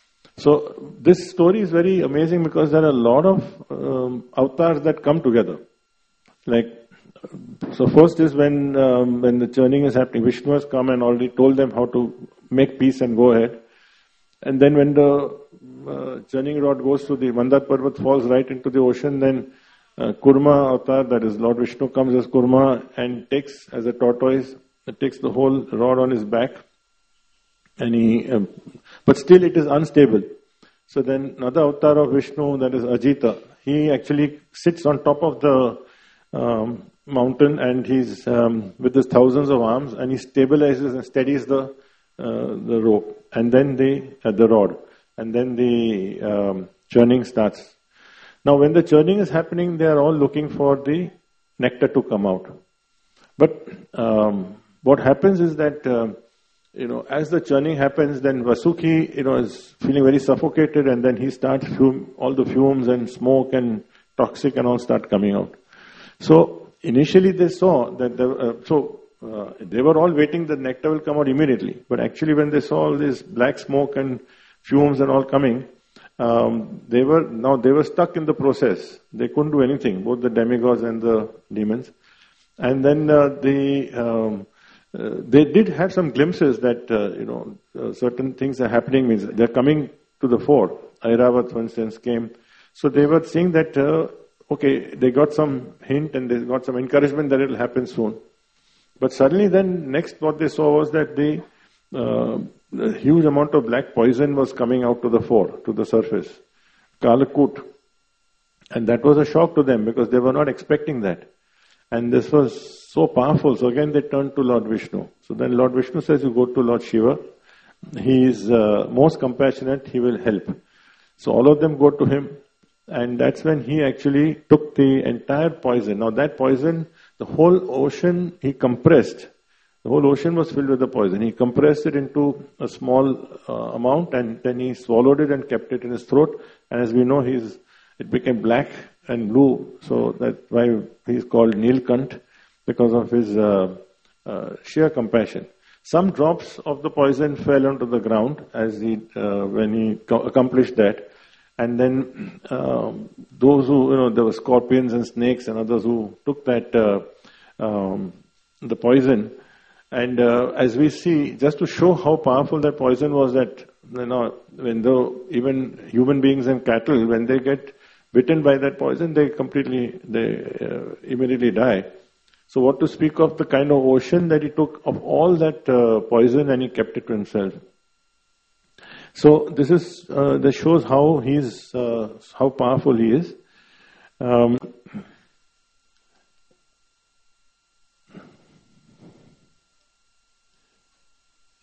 So this story is very amazing because there are a lot of um, avatars that come together. Like, so first is when um, when the churning is happening, Vishnu has come and already told them how to make peace and go ahead. And then when the uh, churning rod goes to the Mandar Parvat, falls right into the ocean, then uh, Kurma avatar, that is Lord Vishnu, comes as Kurma and takes as a tortoise, takes the whole rod on his back. And he, um, but still it is unstable. So then another avatar of Vishnu, that is Ajita, he actually sits on top of the um, mountain, and he's um, with his thousands of arms, and he stabilizes and steadies the uh, the rope, and then the uh, the rod, and then the um, churning starts. Now, when the churning is happening, they are all looking for the nectar to come out. But um, what happens is that uh, you know, as the churning happens, then Vasuki, you know, is feeling very suffocated, and then he starts fume, all the fumes and smoke and toxic and all start coming out. So initially they saw that, the, uh, so uh, they were all waiting that nectar will come out immediately. But actually when they saw all this black smoke and fumes and all coming, um, they were, now they were stuck in the process. They couldn't do anything, both the demigods and the demons. And then uh, the, um, uh, they did have some glimpses that, uh, you know, uh, certain things are happening, means they're coming to the fore. Airavat, for instance, came. So they were seeing that, uh, okay, they got some hint and they got some encouragement that it will happen soon. But suddenly then, next what they saw was that the, uh, the huge amount of black poison was coming out to the fore, to the surface. Kalakut. And that was a shock to them because they were not expecting that. And this was so powerful. So again they turned to Lord Vishnu. So then Lord Vishnu says, you go to Lord Shiva. He is uh, most compassionate, he will help. So all of them go to him. And that's when he actually took the entire poison. Now that poison, the whole ocean, he compressed. The whole ocean was filled with the poison. He compressed it into a small uh, amount, and then he swallowed it and kept it in his throat. And as we know, he's, it became black and blue. So that's why he's called Nilkant, because of his uh, uh, sheer compassion. Some drops of the poison fell onto the ground as he, uh, when he co- accomplished that. And then um, those who, you know, there were scorpions and snakes and others who took that, uh, um, the poison. And uh, as we see, just to show how powerful that poison was, that, you know, when the, even human beings and cattle, when they get bitten by that poison, they completely, they uh, immediately die. So what to speak of the kind of ocean that he took of all that uh, poison and he kept it to himself. So this is, uh, this shows how he's, uh, how powerful he is. Um,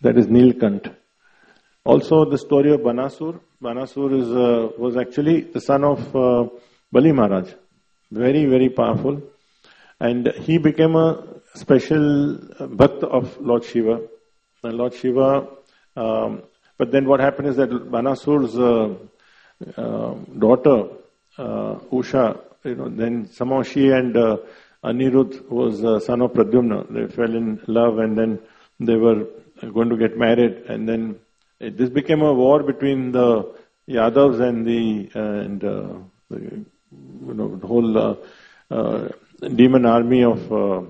That is Nilkant. Also the story of Banasur. Banasur is, uh, was actually the son of uh, Bali Maharaj. Very, very powerful. And he became a special bhakt of Lord Shiva. And Lord Shiva, um, but then what happened is that Banasur's uh, uh, daughter, uh, Usha, you know, then somehow she and uh, Anirudh was uh, son of Pradyumna. They fell in love and then they were going to get married, and then it, this became a war between the Yadavs and the uh, and uh, the, you know, the whole uh, uh, demon army of uh,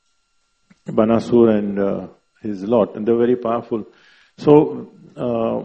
Banasur and uh, his lot, and they were very powerful. So, uh,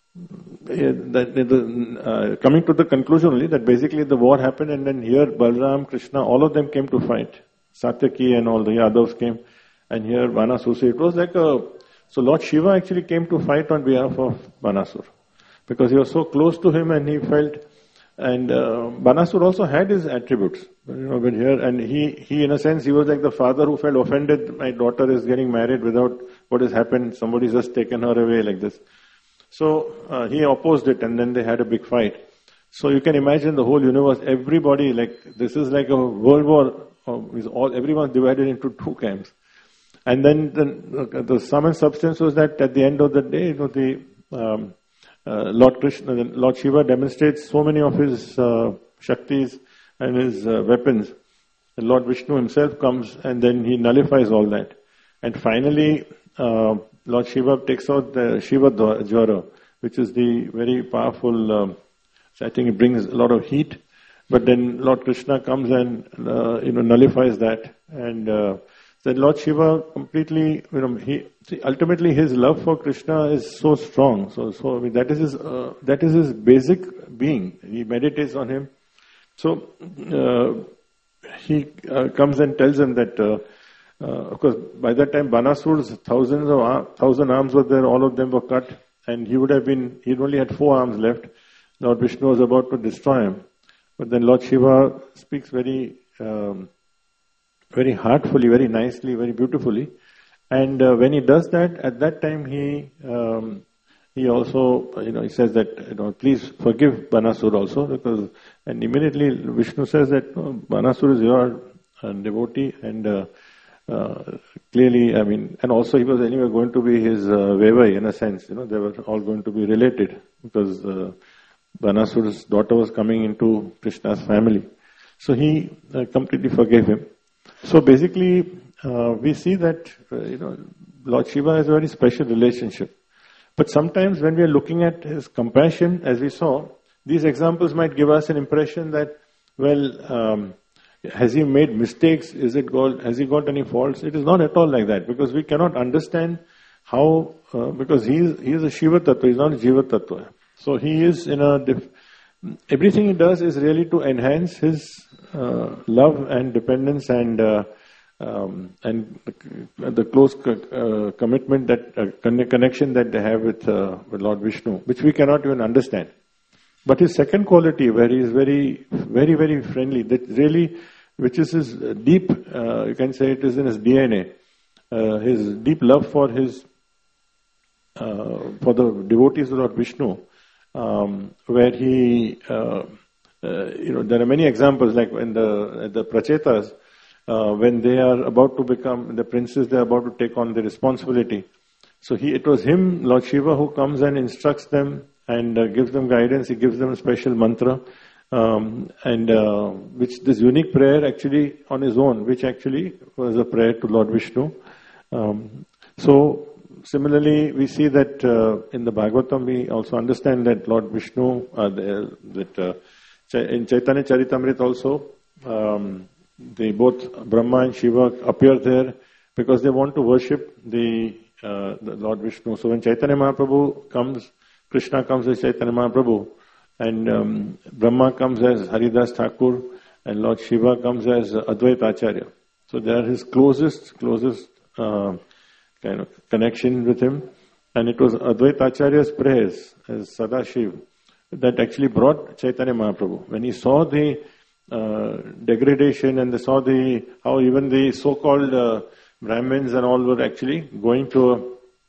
that, uh, coming to the conclusion only that basically the war happened, and then here Balram, Krishna, all of them came to fight. Satyaki and all the Yadavs came, and here Banasur. So it was like a So Lord Shiva actually came to fight on behalf of Banasur because he was so close to him, and he felt, and uh, Banasur also had his attributes, you know, when here, and he, he in a sense, he was like the father who felt offended, my daughter is getting married without what has happened, somebody's just taken her away like this. So uh, he opposed it, and then they had a big fight. So you can imagine the whole universe, everybody, like, this is like a world war, uh, is all, everyone's divided into two camps. And then the, the sum and substance was that at the end of the day, you know, the um, uh, Lord Krishna, Lord Shiva demonstrates so many of his uh, Shaktis and his uh, weapons. And Lord Vishnu himself comes and then he nullifies all that. And finally, uh, Lord Shiva takes out the Shiva Jwara, which is the very powerful, um, I think it brings a lot of heat. But then Lord Krishna comes and uh, you know nullifies that, and uh, that Lord Shiva completely, you know, he see, ultimately his love for Krishna is so strong. So, so I mean, that is his uh, that is his basic being. He meditates on him. So uh, he uh, comes and tells him that, uh, uh, of course, by that time Banasur's thousands of ar- thousand arms were there. All of them were cut, and he would have been. He only had four arms left. Lord Vishnu was about to destroy him, but then Lord Shiva speaks very. Um, very heartfully, very nicely, very beautifully. And uh, when he does that, at that time he um, he also, you know, he says that, you know, please forgive Banasur also, because, and immediately Vishnu says that, oh, Banasur is your uh, devotee, and uh, uh, clearly, I mean, and also he was anyway going to be his uh, Vevai in a sense, you know, they were all going to be related, because uh, Banasur's daughter was coming into Krishna's family. So he uh, completely forgave him. So basically, uh, we see that, uh, you know, Lord Shiva has a very special relationship. But sometimes when we are looking at his compassion, as we saw, these examples might give us an impression that, well, um, has he made mistakes? Is it got, has he got any faults? It is not at all like that, because we cannot understand how, uh, because he is, he is a Shiva Tattva, he is not a Jiva Tattva. So he is in a, diff, everything he does is really to enhance his Uh, love and dependence and uh, um, and the, the close co- uh, commitment that uh, con- connection that they have with, uh, with Lord Vishnu, which we cannot even understand. But his second quality, where he is very, very, very friendly, that really, which is his deep, uh, you can say it is in his D N A, uh, his deep love for his uh, for the devotees of Lord Vishnu, um, where he. Uh, Uh, you know, there are many examples, like when the the Prachetas, uh, when they are about to become the princes, they are about to take on the responsibility. So he, it was him, Lord Shiva, who comes and instructs them and uh, gives them guidance. He gives them a special mantra, um, and uh, which this unique prayer actually on his own, which actually was a prayer to Lord Vishnu. Um, so similarly, we see that uh, in the Bhagavatam, we also understand that Lord Vishnu, uh, the, that. Uh, In Chaitanya Charitamrita also, um, they both, Brahma and Shiva, appear there because they want to worship the, uh, the Lord Vishnu. So when Chaitanya Mahaprabhu comes, Krishna comes as Chaitanya Mahaprabhu, and um, Brahma comes as Haridas Thakur, and Lord Shiva comes as Advaita Acharya. So they are his closest, closest uh, kind of connection with him. And it was Advaita Acharya's prayers as Sadashiv that actually brought Chaitanya Mahaprabhu. When he saw the uh, degradation and they saw the how even the so-called uh, Brahmins and all were actually going to a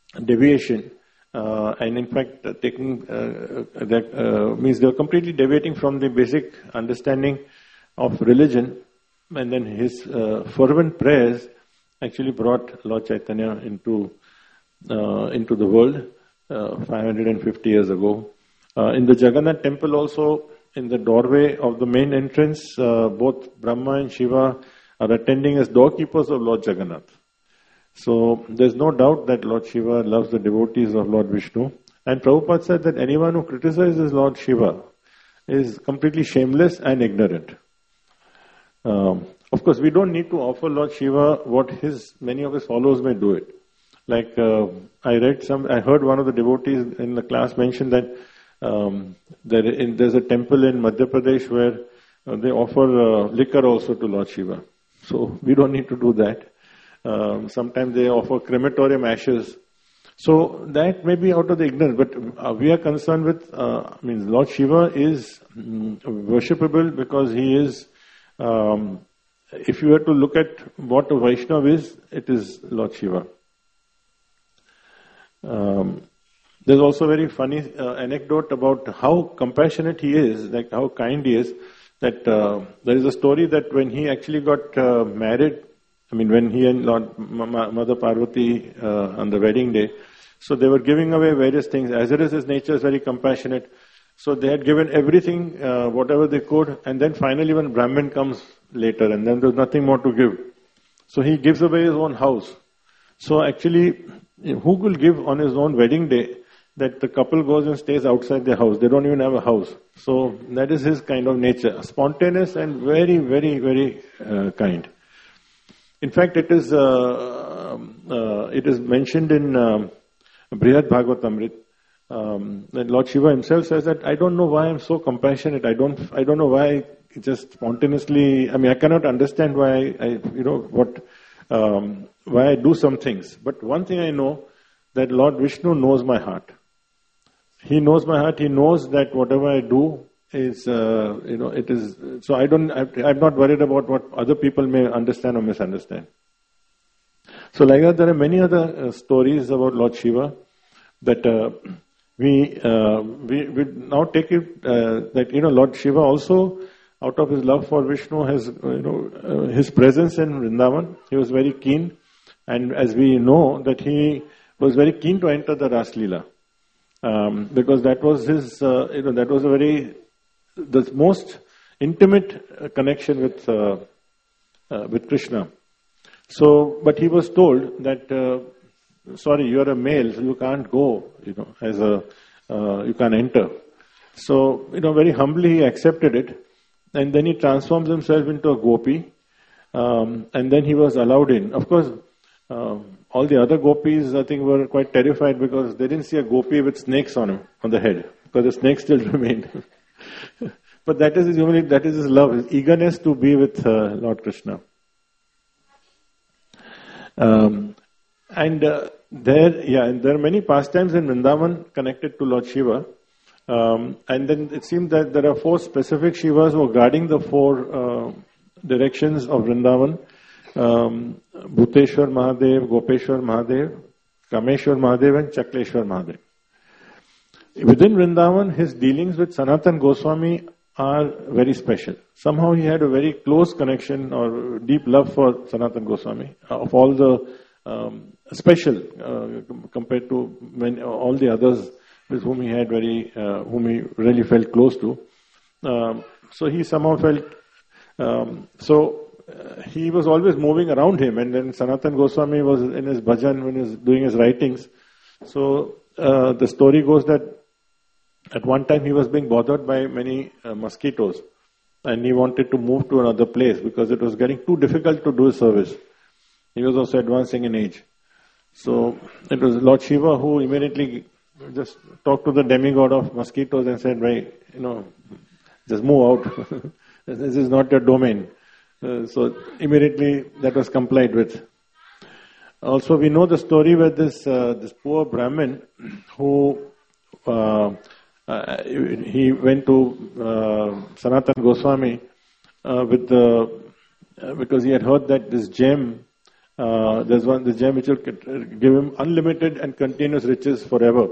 deviation. Uh, and in fact, uh, taking uh, that uh, means they were completely deviating from the basic understanding of religion. And then his uh, fervent prayers actually brought Lord Chaitanya into uh, into the world uh, five hundred fifty years ago. Uh, in the Jagannath temple also, in the doorway of the main entrance, uh, both Brahma and Shiva are attending as doorkeepers of Lord Jagannath. So there's no doubt that Lord Shiva loves the devotees of Lord Vishnu. And Prabhupada said that anyone who criticizes Lord Shiva is completely shameless and ignorant. Um, of course, we don't need to offer Lord Shiva what his many of his followers may do it. Like uh, I read some, I heard one of the devotees in the class mention that um, there in, there's a temple in Madhya Pradesh where uh, they offer uh, liquor also to Lord Shiva. So we don't need to do that. Um, sometimes they offer crematorium ashes. So that may be out of the ignorance, but uh, we are concerned with, uh, means Lord Shiva is mm, worshipable because he is, um, if you were to look at what a Vaishnava is, it is Lord Shiva. Um, there's also a very funny uh, anecdote about how compassionate he is, like how kind he is, that uh, there is a story that when he actually got uh, married, I mean, when he and Lord M- M- Mother Parvati uh, on the wedding day, so they were giving away various things. As it is, his nature is very compassionate. So they had given everything, uh, whatever they could, and then finally when Brahmin comes later, and then there's nothing more to give. So he gives away his own house. So actually, who will give on his own wedding day that the couple goes and stays outside their house? They don't even have a house. So that is his kind of nature. Spontaneous and very, very, very uh, kind. In fact, it is uh, uh, it is mentioned in um, Brihad Bhagavatamrit um, that Lord Shiva himself says that I don't know why I'm so compassionate. I don't I don't know why I just spontaneously. I mean, I cannot understand why I, I you know what um, why I do some things. But one thing I know, that Lord Vishnu knows my heart. He knows my heart. He knows that whatever I do is, uh, you know, it is, so I don't, I'm not worried about what other people may understand or misunderstand. So like that, there are many other uh, stories about Lord Shiva that uh, we, uh, we, we now take it uh, that, you know, Lord Shiva also, out of his love for Vishnu, has, you know, uh, his presence in Vrindavan, he was very keen, and as we know that he was very keen to enter the Ras Leela. Um, because that was his, uh, you know, that was a very, the most intimate uh, connection with uh, uh, with Krishna. So, but he was told that, uh, sorry, you are a male, so you can't go, you know, as a, uh, you can't enter. So, you know, very humbly he accepted it, and then he transforms himself into a gopi, um, and then he was allowed in. Of course, um, all the other gopis, I think, were quite terrified because they didn't see a gopi with snakes on him, on the head, because the snakes still remained. But that is his humility, that is his love, his eagerness to be with uh, Lord Krishna. Um, and uh, there, yeah, and there are many pastimes in Vrindavan connected to Lord Shiva. Um, and then it seems that there are four specific Shivas who are guarding the four uh, directions of Vrindavan. Um, Bhuteshwar Mahadev, Gopeshwar Mahadev, Kameshwar Mahadev and Chakleshwar Mahadev. Within Vrindavan, his dealings with Sanatan Goswami are very special. Somehow he had a very close connection or deep love for Sanatan Goswami. Of all the um, special uh, compared to when, all the others with whom he had very, uh, whom he really felt close to. Um, so he somehow felt, um, so uh, he was always moving around him, and then Sanatan Goswami was in his bhajan when he was doing his writings. So uh, the story goes that at one time he was being bothered by many uh, mosquitoes, and he wanted to move to another place because it was getting too difficult to do his service. He was also advancing in age. So it was Lord Shiva who immediately just talked to the demigod of mosquitoes and said, "Right, you know, just move out. This is not your domain." Uh, so immediately that was complied with. Also, we know the story where this uh, this poor Brahmin who uh, uh, he went to uh, Sanatan Goswami uh, with the uh, because he had heard that this gem uh, there's one, this gem which will give him unlimited and continuous riches forever.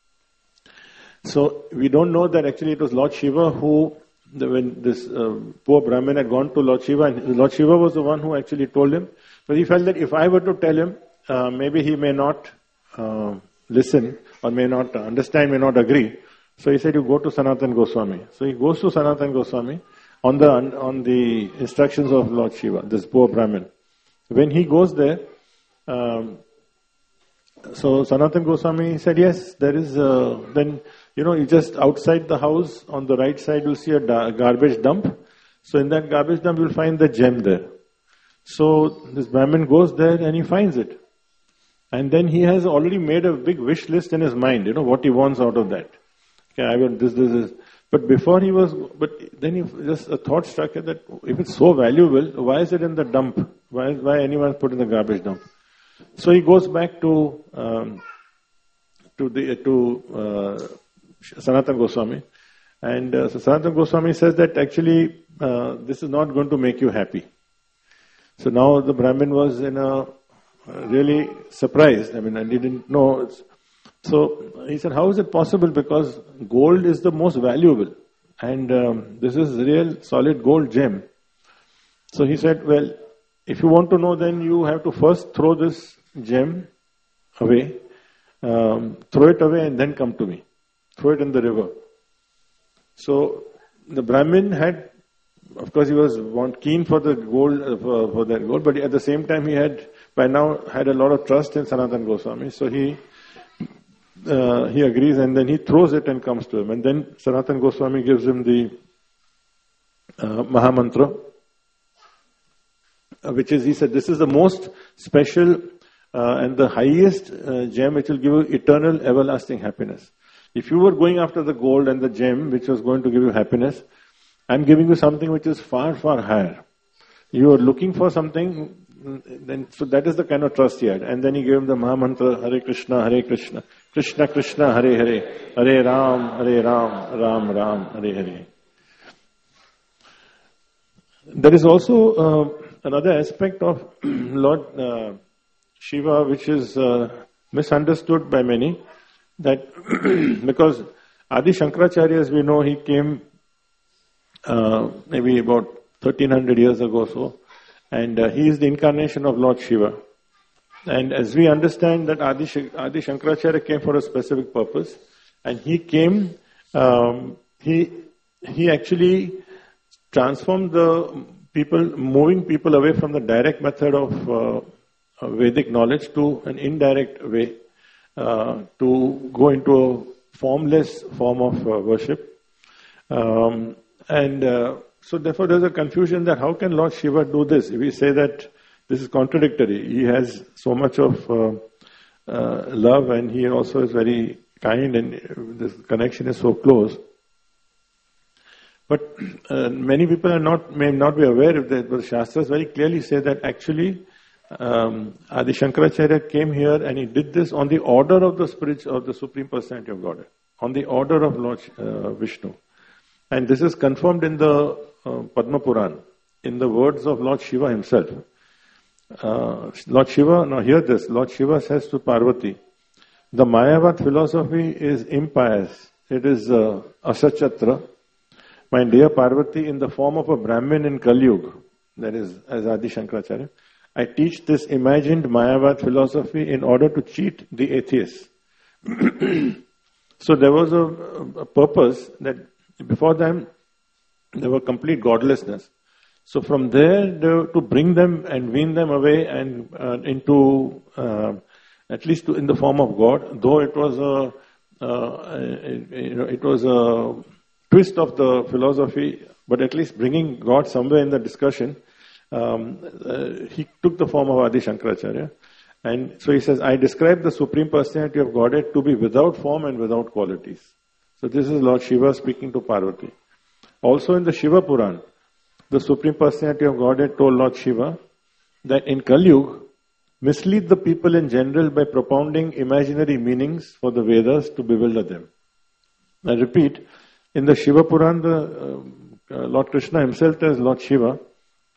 So we don't know that actually it was Lord Shiva who, the, when this uh, poor Brahmin had gone to Lord Shiva, and Lord Shiva was the one who actually told him. But he felt that if I were to tell him, uh, maybe he may not uh, listen or may not understand, may not agree. So he said, you go to Sanatana Goswami. So he goes to Sanatana Goswami on the on the instructions of Lord Shiva, this poor Brahmin. When he goes there, um, so Sanatana Goswami said, yes, there is, uh, then, you know, you just outside the house, on the right side, you'll see a da- garbage dump. So in that garbage dump, you'll find the gem there. So this Brahmin goes there and he finds it. And then he has already made a big wish list in his mind, you know, what he wants out of that. Okay, I want this, this, this. But before he was, but then he just a thought struck him that if it's so valuable, why is it in the dump? Why, why anyone put in the garbage dump? So he goes back to um, to the to uh, Sanatana Goswami, and uh, so Sanatana Goswami says that actually uh, this is not going to make you happy. So now the Brahmin was in a really surprised. I mean, I didn't know. So he said, "How is it possible? Because gold is the most valuable, and um, this is real solid gold gem." So he said, "Well, if you want to know, then you have to first throw this gem away, um, throw it away and then come to me. Throw it in the river." So the Brahmin had, of course he was want, keen for the gold, uh, for, for that gold, but at the same time he had, by now, had a lot of trust in Sanatana Goswami. So he uh, he agrees and then he throws it and comes to him. And then Sanatana Goswami gives him the uh, Mahamantra, which is, he said, this is the most special uh, and the highest uh, gem which will give you eternal, everlasting happiness. If you were going after the gold and the gem which was going to give you happiness, I'm giving you something which is far, far higher. You are looking for something, then so that is the kind of trust he had. And then he gave him the Mahamantra, Hare Krishna, Hare Krishna, Krishna Krishna, Hare Hare, Hare Ram, Hare Ram, Ram Ram, Hare Hare. There is also uh, another aspect of Lord uh, Shiva which is uh, misunderstood by many, that because Adi Shankaracharya, as we know, he came uh, maybe about thirteen hundred years ago or so, and uh, he is the incarnation of Lord Shiva. And as we understand that Adi, Sh- Adi Shankaracharya came for a specific purpose, and he came, um, he he actually transformed the people, moving people away from the direct method of uh, Vedic knowledge to an indirect way, uh, to go into a formless form of uh, worship. Um, and uh, so therefore there's a confusion that how can Lord Shiva do this? If we say that this is contradictory, he has so much of uh, uh, love and he also is very kind and this connection is so close. But uh, many people are not, may not be aware of that, but the Shastras very clearly say that actually um, Adi Shankaracharya came here and he did this on the order of the spirit of the Supreme Personality of Godhead, on the order of Lord uh, Vishnu. And this is confirmed in the uh, Padma Puran, in the words of Lord Shiva himself. Uh, Lord Shiva, now hear this, Lord Shiva says to Parvati, the Mayavad philosophy is impious. It is uh, asachatra. My dear Parvati, in the form of a Brahmin in Kali Yuga, that is, as Adi Shankaracharya, I teach this imagined Mayavad philosophy in order to cheat the atheists. So there was a, a purpose that before them, there were complete godlessness. So from there, the, to bring them and wean them away and uh, into, uh, at least to, in the form of God, though it was a, uh, it, you know, it was a twist of the philosophy, but at least bringing God somewhere in the discussion, um, uh, he took the form of Adi Shankaracharya. And so he says, I describe the Supreme Personality of Godhead to be without form and without qualities. So this is Lord Shiva speaking to Parvati. Also in the Shiva Puran, the Supreme Personality of Godhead told Lord Shiva that in Kali Yuga, mislead the people in general by propounding imaginary meanings for the Vedas to bewilder them. I repeat, in the Shiva Puran, the, uh, uh, Lord Krishna himself tells Lord Shiva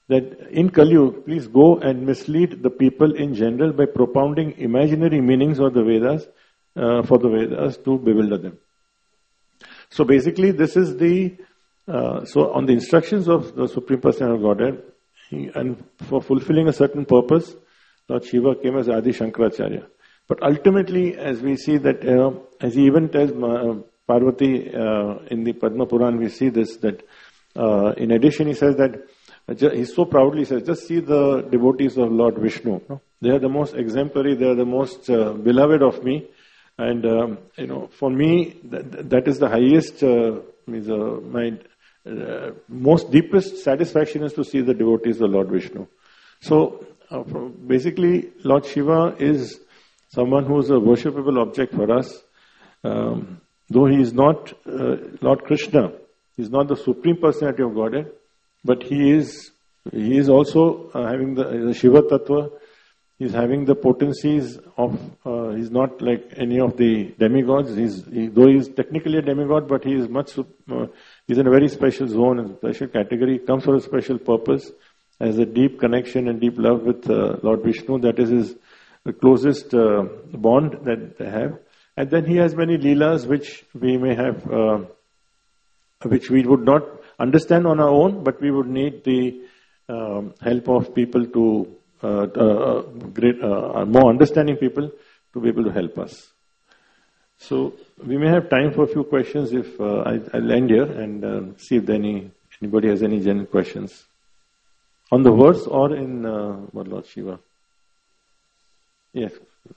that in Kali Yuga, please go and mislead the people in general by propounding imaginary meanings of the Vedas uh, for the Vedas to bewilder them. So basically, this is the uh, so on the instructions of the Supreme Personality of Godhead, he, and for fulfilling a certain purpose, Lord Shiva came as Adi Shankaracharya. But ultimately, as we see that, you know, as he even tells uh, Parvati uh, in the Padma Puran, we see this, that uh, in addition he says that, uh, he so proudly says, just see the devotees of Lord Vishnu. No? They are the most exemplary, they are the most uh, beloved of me. And, um, you know, for me, that, that is the highest, uh, means, uh, my uh, most deepest satisfaction is to see the devotees of Lord Vishnu. So, uh, basically, Lord Shiva is someone who is a worshipable object for us. Um, though he is not uh, Lord Krishna, he is not the Supreme Personality of Godhead, but he is he is also uh, having the, the Shiva Tattva. He is having the potencies of. Uh, he is not like any of the demigods. He's, he, though he is technically a demigod, but he is much. Uh, he is in a very special zone, a special category. He comes for a special purpose, has a deep connection and deep love with uh, Lord Vishnu. That is his the closest uh, bond that they have. And then he has many leelas which we may have, uh, which we would not understand on our own, but we would need the um, help of people to, uh, uh, great, uh, more understanding people to be able to help us. So we may have time for a few questions if uh, I, I'll end here and uh, see if any anybody has any general questions. On the verse or in uh, what Lord Shiva? Yes.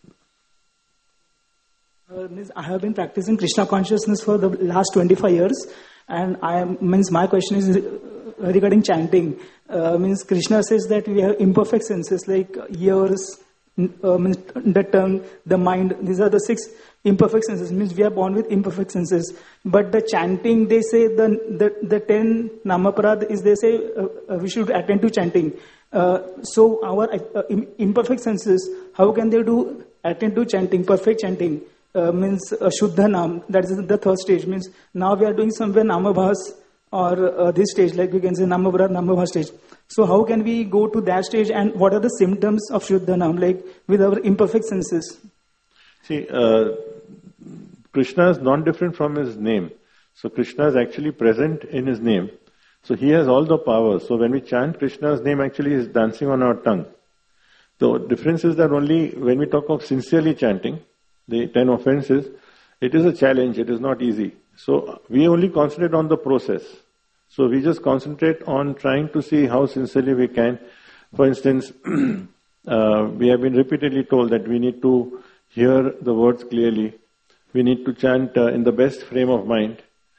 Uh, means I have been practicing Krishna consciousness for the last twenty-five years, and I am, means my question is regarding chanting. Uh, means Krishna says that we have imperfect senses like ears, uh, means the tongue, the mind. These are the six imperfect senses. Means we are born with imperfect senses. But the chanting, they say the the, the ten namaparad is they say uh, we should attend to chanting. Uh, so our uh, imperfect senses, how can they do attend to chanting, perfect chanting? Uh, means uh, Shuddha Nam, that is the third stage. Means now we are doing somewhere Namabhas or uh, this stage, like we can say Namabharat, Namabhas stage. So how can we go to that stage, and what are the symptoms of Shuddha Nam, like with our imperfect senses? See, uh, Krishna is non-different from his name. So Krishna is actually present in his name. So he has all the power. So when we chant Krishna's name, actually he is dancing on our tongue. The difference is that only when we talk of sincerely chanting, the ten offenses, it is a challenge, it is not easy. So we only concentrate on the process. So we just concentrate on trying to see how sincerely we can. For instance, uh, we have been repeatedly told that we need to hear the words clearly. We need to chant uh, in the best frame of mind.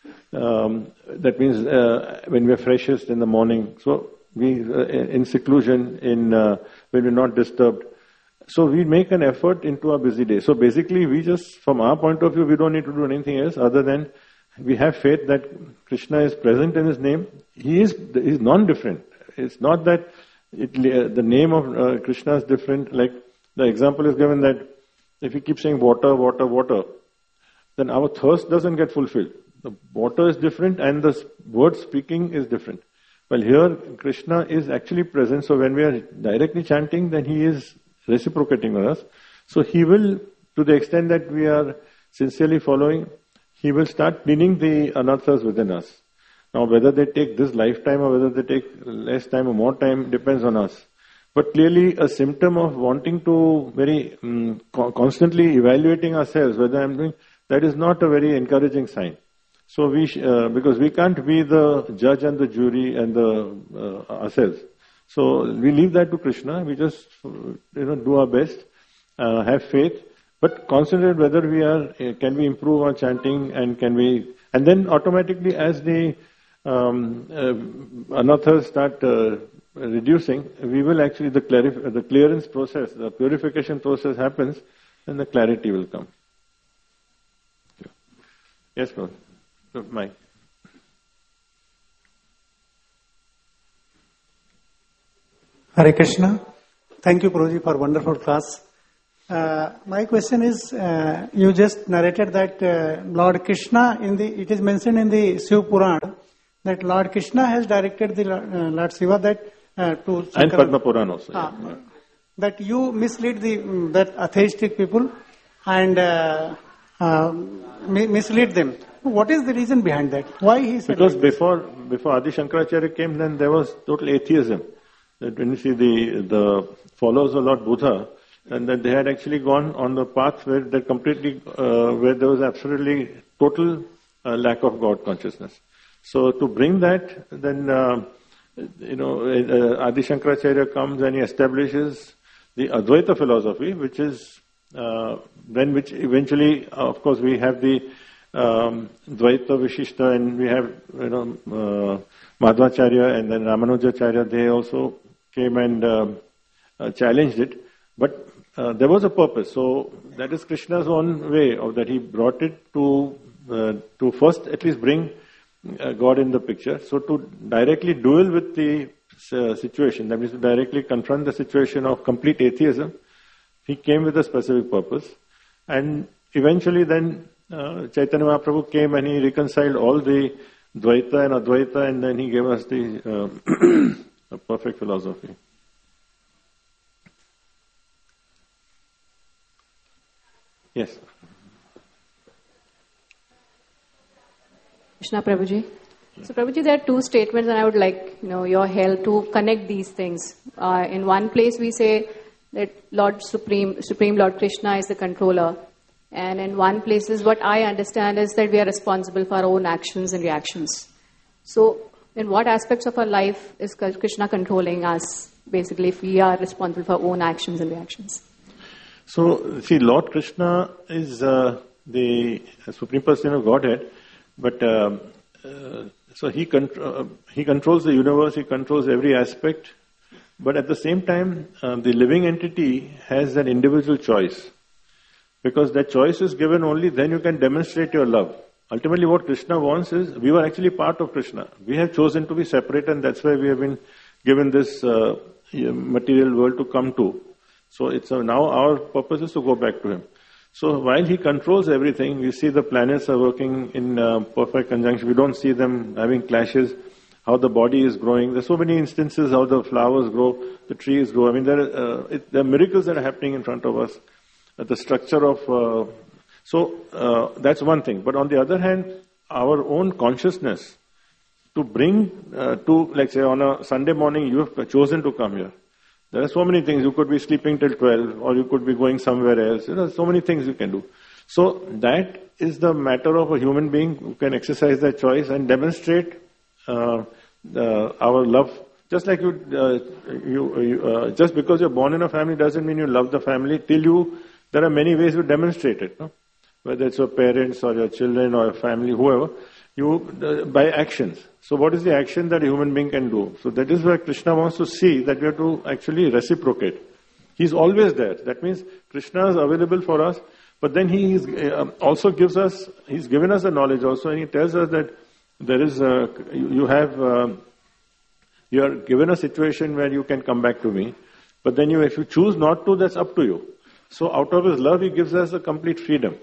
Um, that means uh, when we are freshest in the morning. So we uh, in seclusion, in uh, when we're not disturbed. So we make an effort into our busy day. So basically, we just, from our point of view, we don't need to do anything else other than we have faith that Krishna is present in his name. He is is non-different. It's not that it, uh, the name of uh, Krishna is different. Like the example is given that if we keep saying water, water, water, then our thirst doesn't get fulfilled. The water is different and the word speaking is different. Well, here Krishna is actually present. So when we are directly chanting, then he is reciprocating with us. So he will, to the extent that we are sincerely following, he will start cleaning the anarthas within us. Now, whether they take this lifetime or whether they take less time or more time depends on us. But clearly, a symptom of wanting to very um, co- constantly evaluating ourselves, whether I'm doing, that is not a very encouraging sign. So we, sh- uh, because we can't be the judge and the jury and the uh, ourselves. So we leave that to Krishna. We just, you know, do our best, uh, have faith, but concentrate whether we are, uh, can we improve our chanting and can we, and then automatically as the um, uh, anathas start uh, reducing, we will actually, the, clarif- the clearance process, the purification process happens, and the clarity will come. Yes, Lord. Mike. Hare Krishna. Thank you, Prabhuji, for wonderful class. Uh, my question is, uh, you just narrated that uh, Lord Krishna, in the it is mentioned in the Shiv Puran that Lord Krishna has directed the uh, Lord Shiva that uh, to And Shankara- Padma Puran also. Ah, yeah. that you mislead the mm, that atheistic people and uh, uh, mi- mislead them. What is the reason behind that? Why he said Because like this? before before Adi Shankaracharya came, then there was total atheism. That when you see the the followers of Lord Buddha, and that they had actually gone on the path where they completely uh, where there was absolutely total uh, lack of God consciousness. So to bring that, then uh, you know uh, Adi Shankaracharya comes and he establishes the Advaita philosophy, which is uh, then which eventually, uh, of course, we have the um, Dvaita Vishishta, and we have you know uh, Madhvacharya and then Ramanujacharya. They also came and uh, uh, challenged it, but uh, there was a purpose. So that is Krishna's own way of that. He brought it to uh, to first at least bring uh, God in the picture. So to directly duel with the uh, situation, that means to directly confront the situation of complete atheism, he came with a specific purpose, and eventually then. Uh, Chaitanya Mahaprabhu came and he reconciled all the Dvaita and Advaita, and then he gave us the uh, a perfect philosophy. Yes. Krishna Prabhuji. So Prabhuji, there are two statements and I would like you know your help to connect these things. Uh, in one place we say that Lord Supreme, Supreme Lord Krishna is the controller. And in one place is what I understand is that we are responsible for our own actions and reactions. So in what aspects of our life is Krishna controlling us, basically, if we are responsible for our own actions and reactions? So, see, Lord Krishna is uh, the Supreme Person of Godhead, but um, uh, so he, contr- uh, he controls the universe, he controls every aspect, but at the same time, uh, the living entity has an individual choice. Because that choice is given only then you can demonstrate your love. Ultimately what Krishna wants is, we were actually part of Krishna. We have chosen to be separate, and that's why we have been given this uh, material world to come to. So it's uh, now our purpose is to go back to Him. So while He controls everything, we see the planets are working in uh, perfect conjunction. We don't see them having clashes, how the body is growing. There's so many instances how the flowers grow, the trees grow. I mean, there are, uh, it, there are miracles that are happening in front of us. The structure of, uh, so uh, that's one thing. But on the other hand, our own consciousness to bring uh, to, like say on a Sunday morning, you have chosen to come here. There are so many things. You could be sleeping till twelve, or you could be going somewhere else. You know, so many things you can do. So that is the matter of a human being who can exercise that choice and demonstrate uh, uh, our love. Just like you, uh, you, you uh, just because you're born in a family doesn't mean you love the family till you. There are many ways you demonstrate it, no? Whether it's your parents or your children or your family, whoever, you uh, by actions. So what is the action that a human being can do? So that is where Krishna wants to see that we have to actually reciprocate. He's always there. That means Krishna is available for us, but then he is, uh, also gives us, he's given us the knowledge also, and he tells us that there is, uh, you, you have, uh, you are given a situation where you can come back to me, but then you, if you choose not to, that's up to you. So out of His love, He gives us a complete freedom.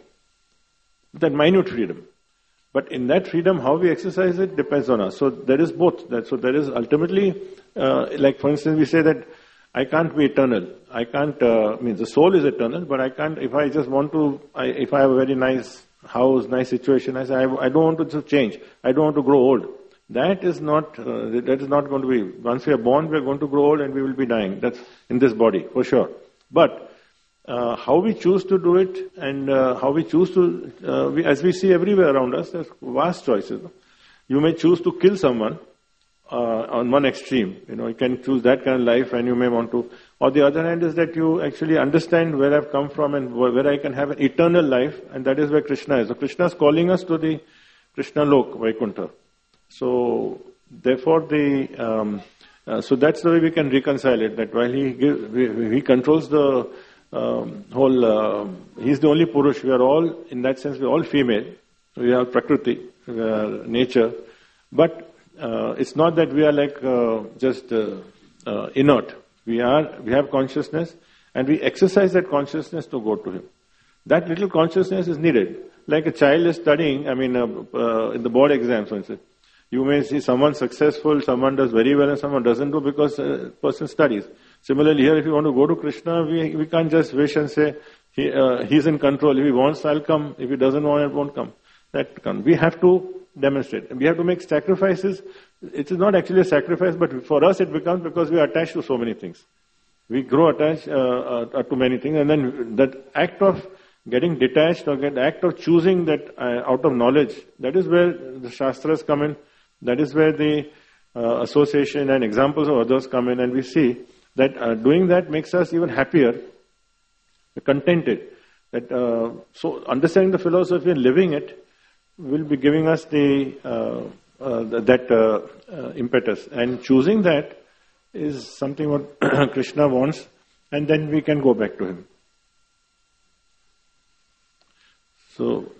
That minute freedom. But in that freedom, how we exercise it depends on us. So there is both. That, so there is ultimately, uh, like for instance, we say that I can't be eternal. I can't, uh, I mean the soul is eternal, but I can't, if I just want to, I, if I have a very nice house, nice situation, I say I, I don't want to just change. I don't want to grow old. That is not, uh, that is not going to be, once we are born, we are going to grow old and we will be dying. That's in this body, for sure. But, Uh, how we choose to do it and uh, how we choose to, uh, we, as we see everywhere around us, there's vast choices. You may choose to kill someone uh, on one extreme. You know, you can choose that kind of life, and you may want to. Or the other hand is that you actually understand where I've come from and where I can have an eternal life, and that is where Krishna is. So Krishna is calling us to the Krishna Lok, Vaikuntha. So therefore the, um, uh, so that's the way we can reconcile it, that while he give, he controls the Um, whole, uh, he's the only Purush. We are all, in that sense, we are all female. We are Prakriti, we are nature. But uh, it's not that we are like uh, just uh, uh, inert. We are, we have consciousness, and we exercise that consciousness to go to Him. That little consciousness is needed. Like a child is studying, I mean, uh, uh, in the board exams, for instance. You may see someone successful, someone does very well, and someone doesn't do because a person studies. Similarly, here, if you want to go to Krishna, we we can't just wish and say, he, uh, he's in control. If he wants, I'll come. If he doesn't want, it won't come. That can, we have to demonstrate. And we have to make sacrifices. It is not actually a sacrifice, but for us it becomes because we are attached to so many things. We grow attached uh, uh, to many things, and then that act of getting detached or the act of choosing that uh, out of knowledge, that is where the Shastras come in. That is where the uh, association and examples of others come in, and we see that uh, doing that makes us even happier, contented. That uh, so understanding the philosophy and living it will be giving us the uh, uh, that uh, uh, impetus, and choosing that is something what Krishna wants, and then we can go back to him. So,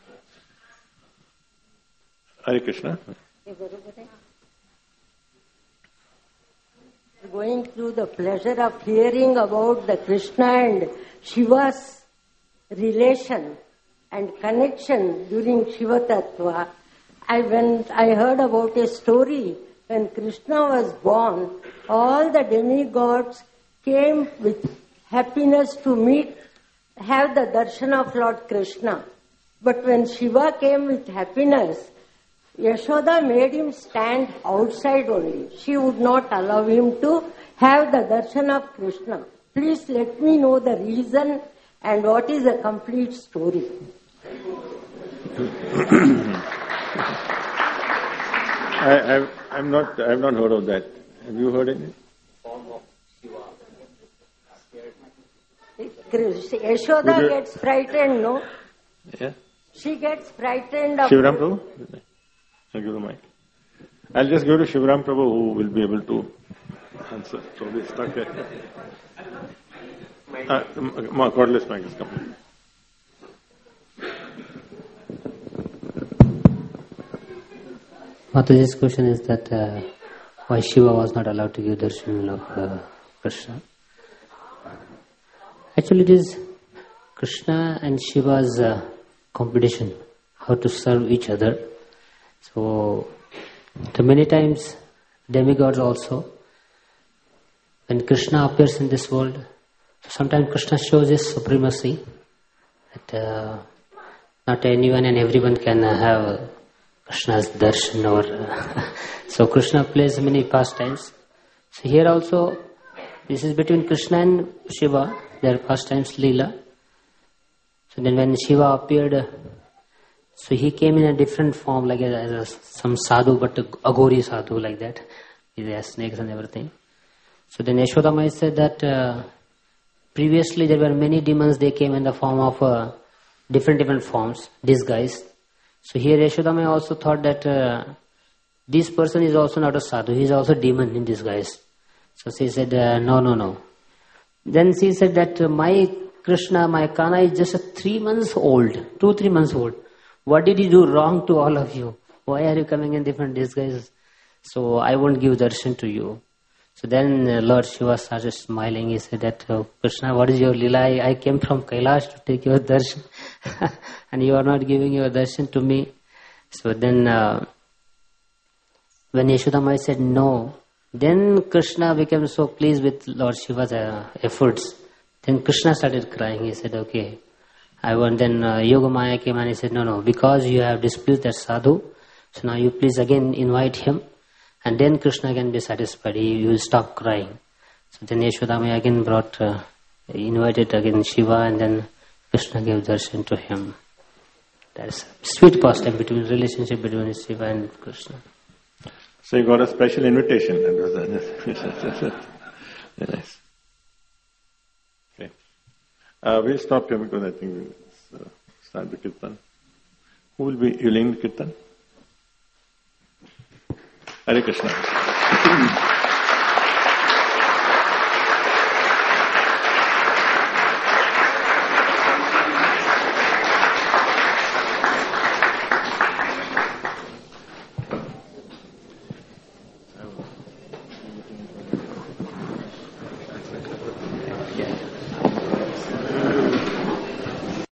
Hare Krishna. Going through the pleasure of hearing about the Krishna and Shiva's relation and connection during Shiva Tattva, I went, I heard about a story when Krishna was born, all the demigods came with happiness to meet, have the darshan of Lord Krishna. But when Shiva came with happiness, Yashoda made him stand outside only. She would not allow him to have the darshan of Krishna. Please let me know the reason and what is the complete story. I, I've, I'm not, I've not heard of that. Have you heard it? Yashoda you... gets frightened, no? Yeah. She gets frightened of... Shivram Prabhu? I'll give the mic. I'll just go to Shivram Prabhu, who will be able to answer. So we stuck here. Uh, my cordless mic is coming. Mataji's question is that uh, why Shiva was not allowed to give darshan of uh, Krishna. Actually, it is Krishna and Shiva's uh, competition, how to serve each other. So, to many times, demigods also, when Krishna appears in this world, sometimes Krishna shows his supremacy, that uh, not anyone and everyone can uh, have Krishna's darshan or uh, so Krishna plays many pastimes. So here also, this is between Krishna and Shiva, their pastimes Leela. So then when Shiva appeared, uh, so he came in a different form, like as a, some sadhu, but a Aghori sadhu, like that. He has snakes and everything. So then Yashoda Mai said that uh, previously there were many demons, they came in the form of uh, different different forms, disguised. So here Yashoda Mai also thought that uh, this person is also not a sadhu, he is also a demon in disguise. So she said, uh, no, no, no. Then she said that uh, my Krishna, my Kana is just a three months old, two, three months old. What did he do wrong to all of you? Why are you coming in different disguises? So I won't give darshan to you. So then uh, Lord Shiva started smiling. He said that, oh, Krishna, what is your lila? I, I came from Kailash to take your darshan. And you are not giving your darshan to me. So then uh, when Yashoda Mai said no, then Krishna became so pleased with Lord Shiva's uh, efforts. Then Krishna started crying. He said, okay, I want. Then uh, Yogamaya came and he said, no, no, because you have displeased that sadhu, so now you please again invite him, and then Krishna can be satisfied. He will stop crying. So then Yashoda Mai again brought, uh, invited again Shiva, and then Krishna gave darshan to him. That's a sweet pastime between relationship between Shiva and Krishna. So you got a special invitation. That was a very nice. Okay. Uh, we'll stop here because I think we'll uh, start the kirtan. Who will be leading the kirtan? Hare Krishna.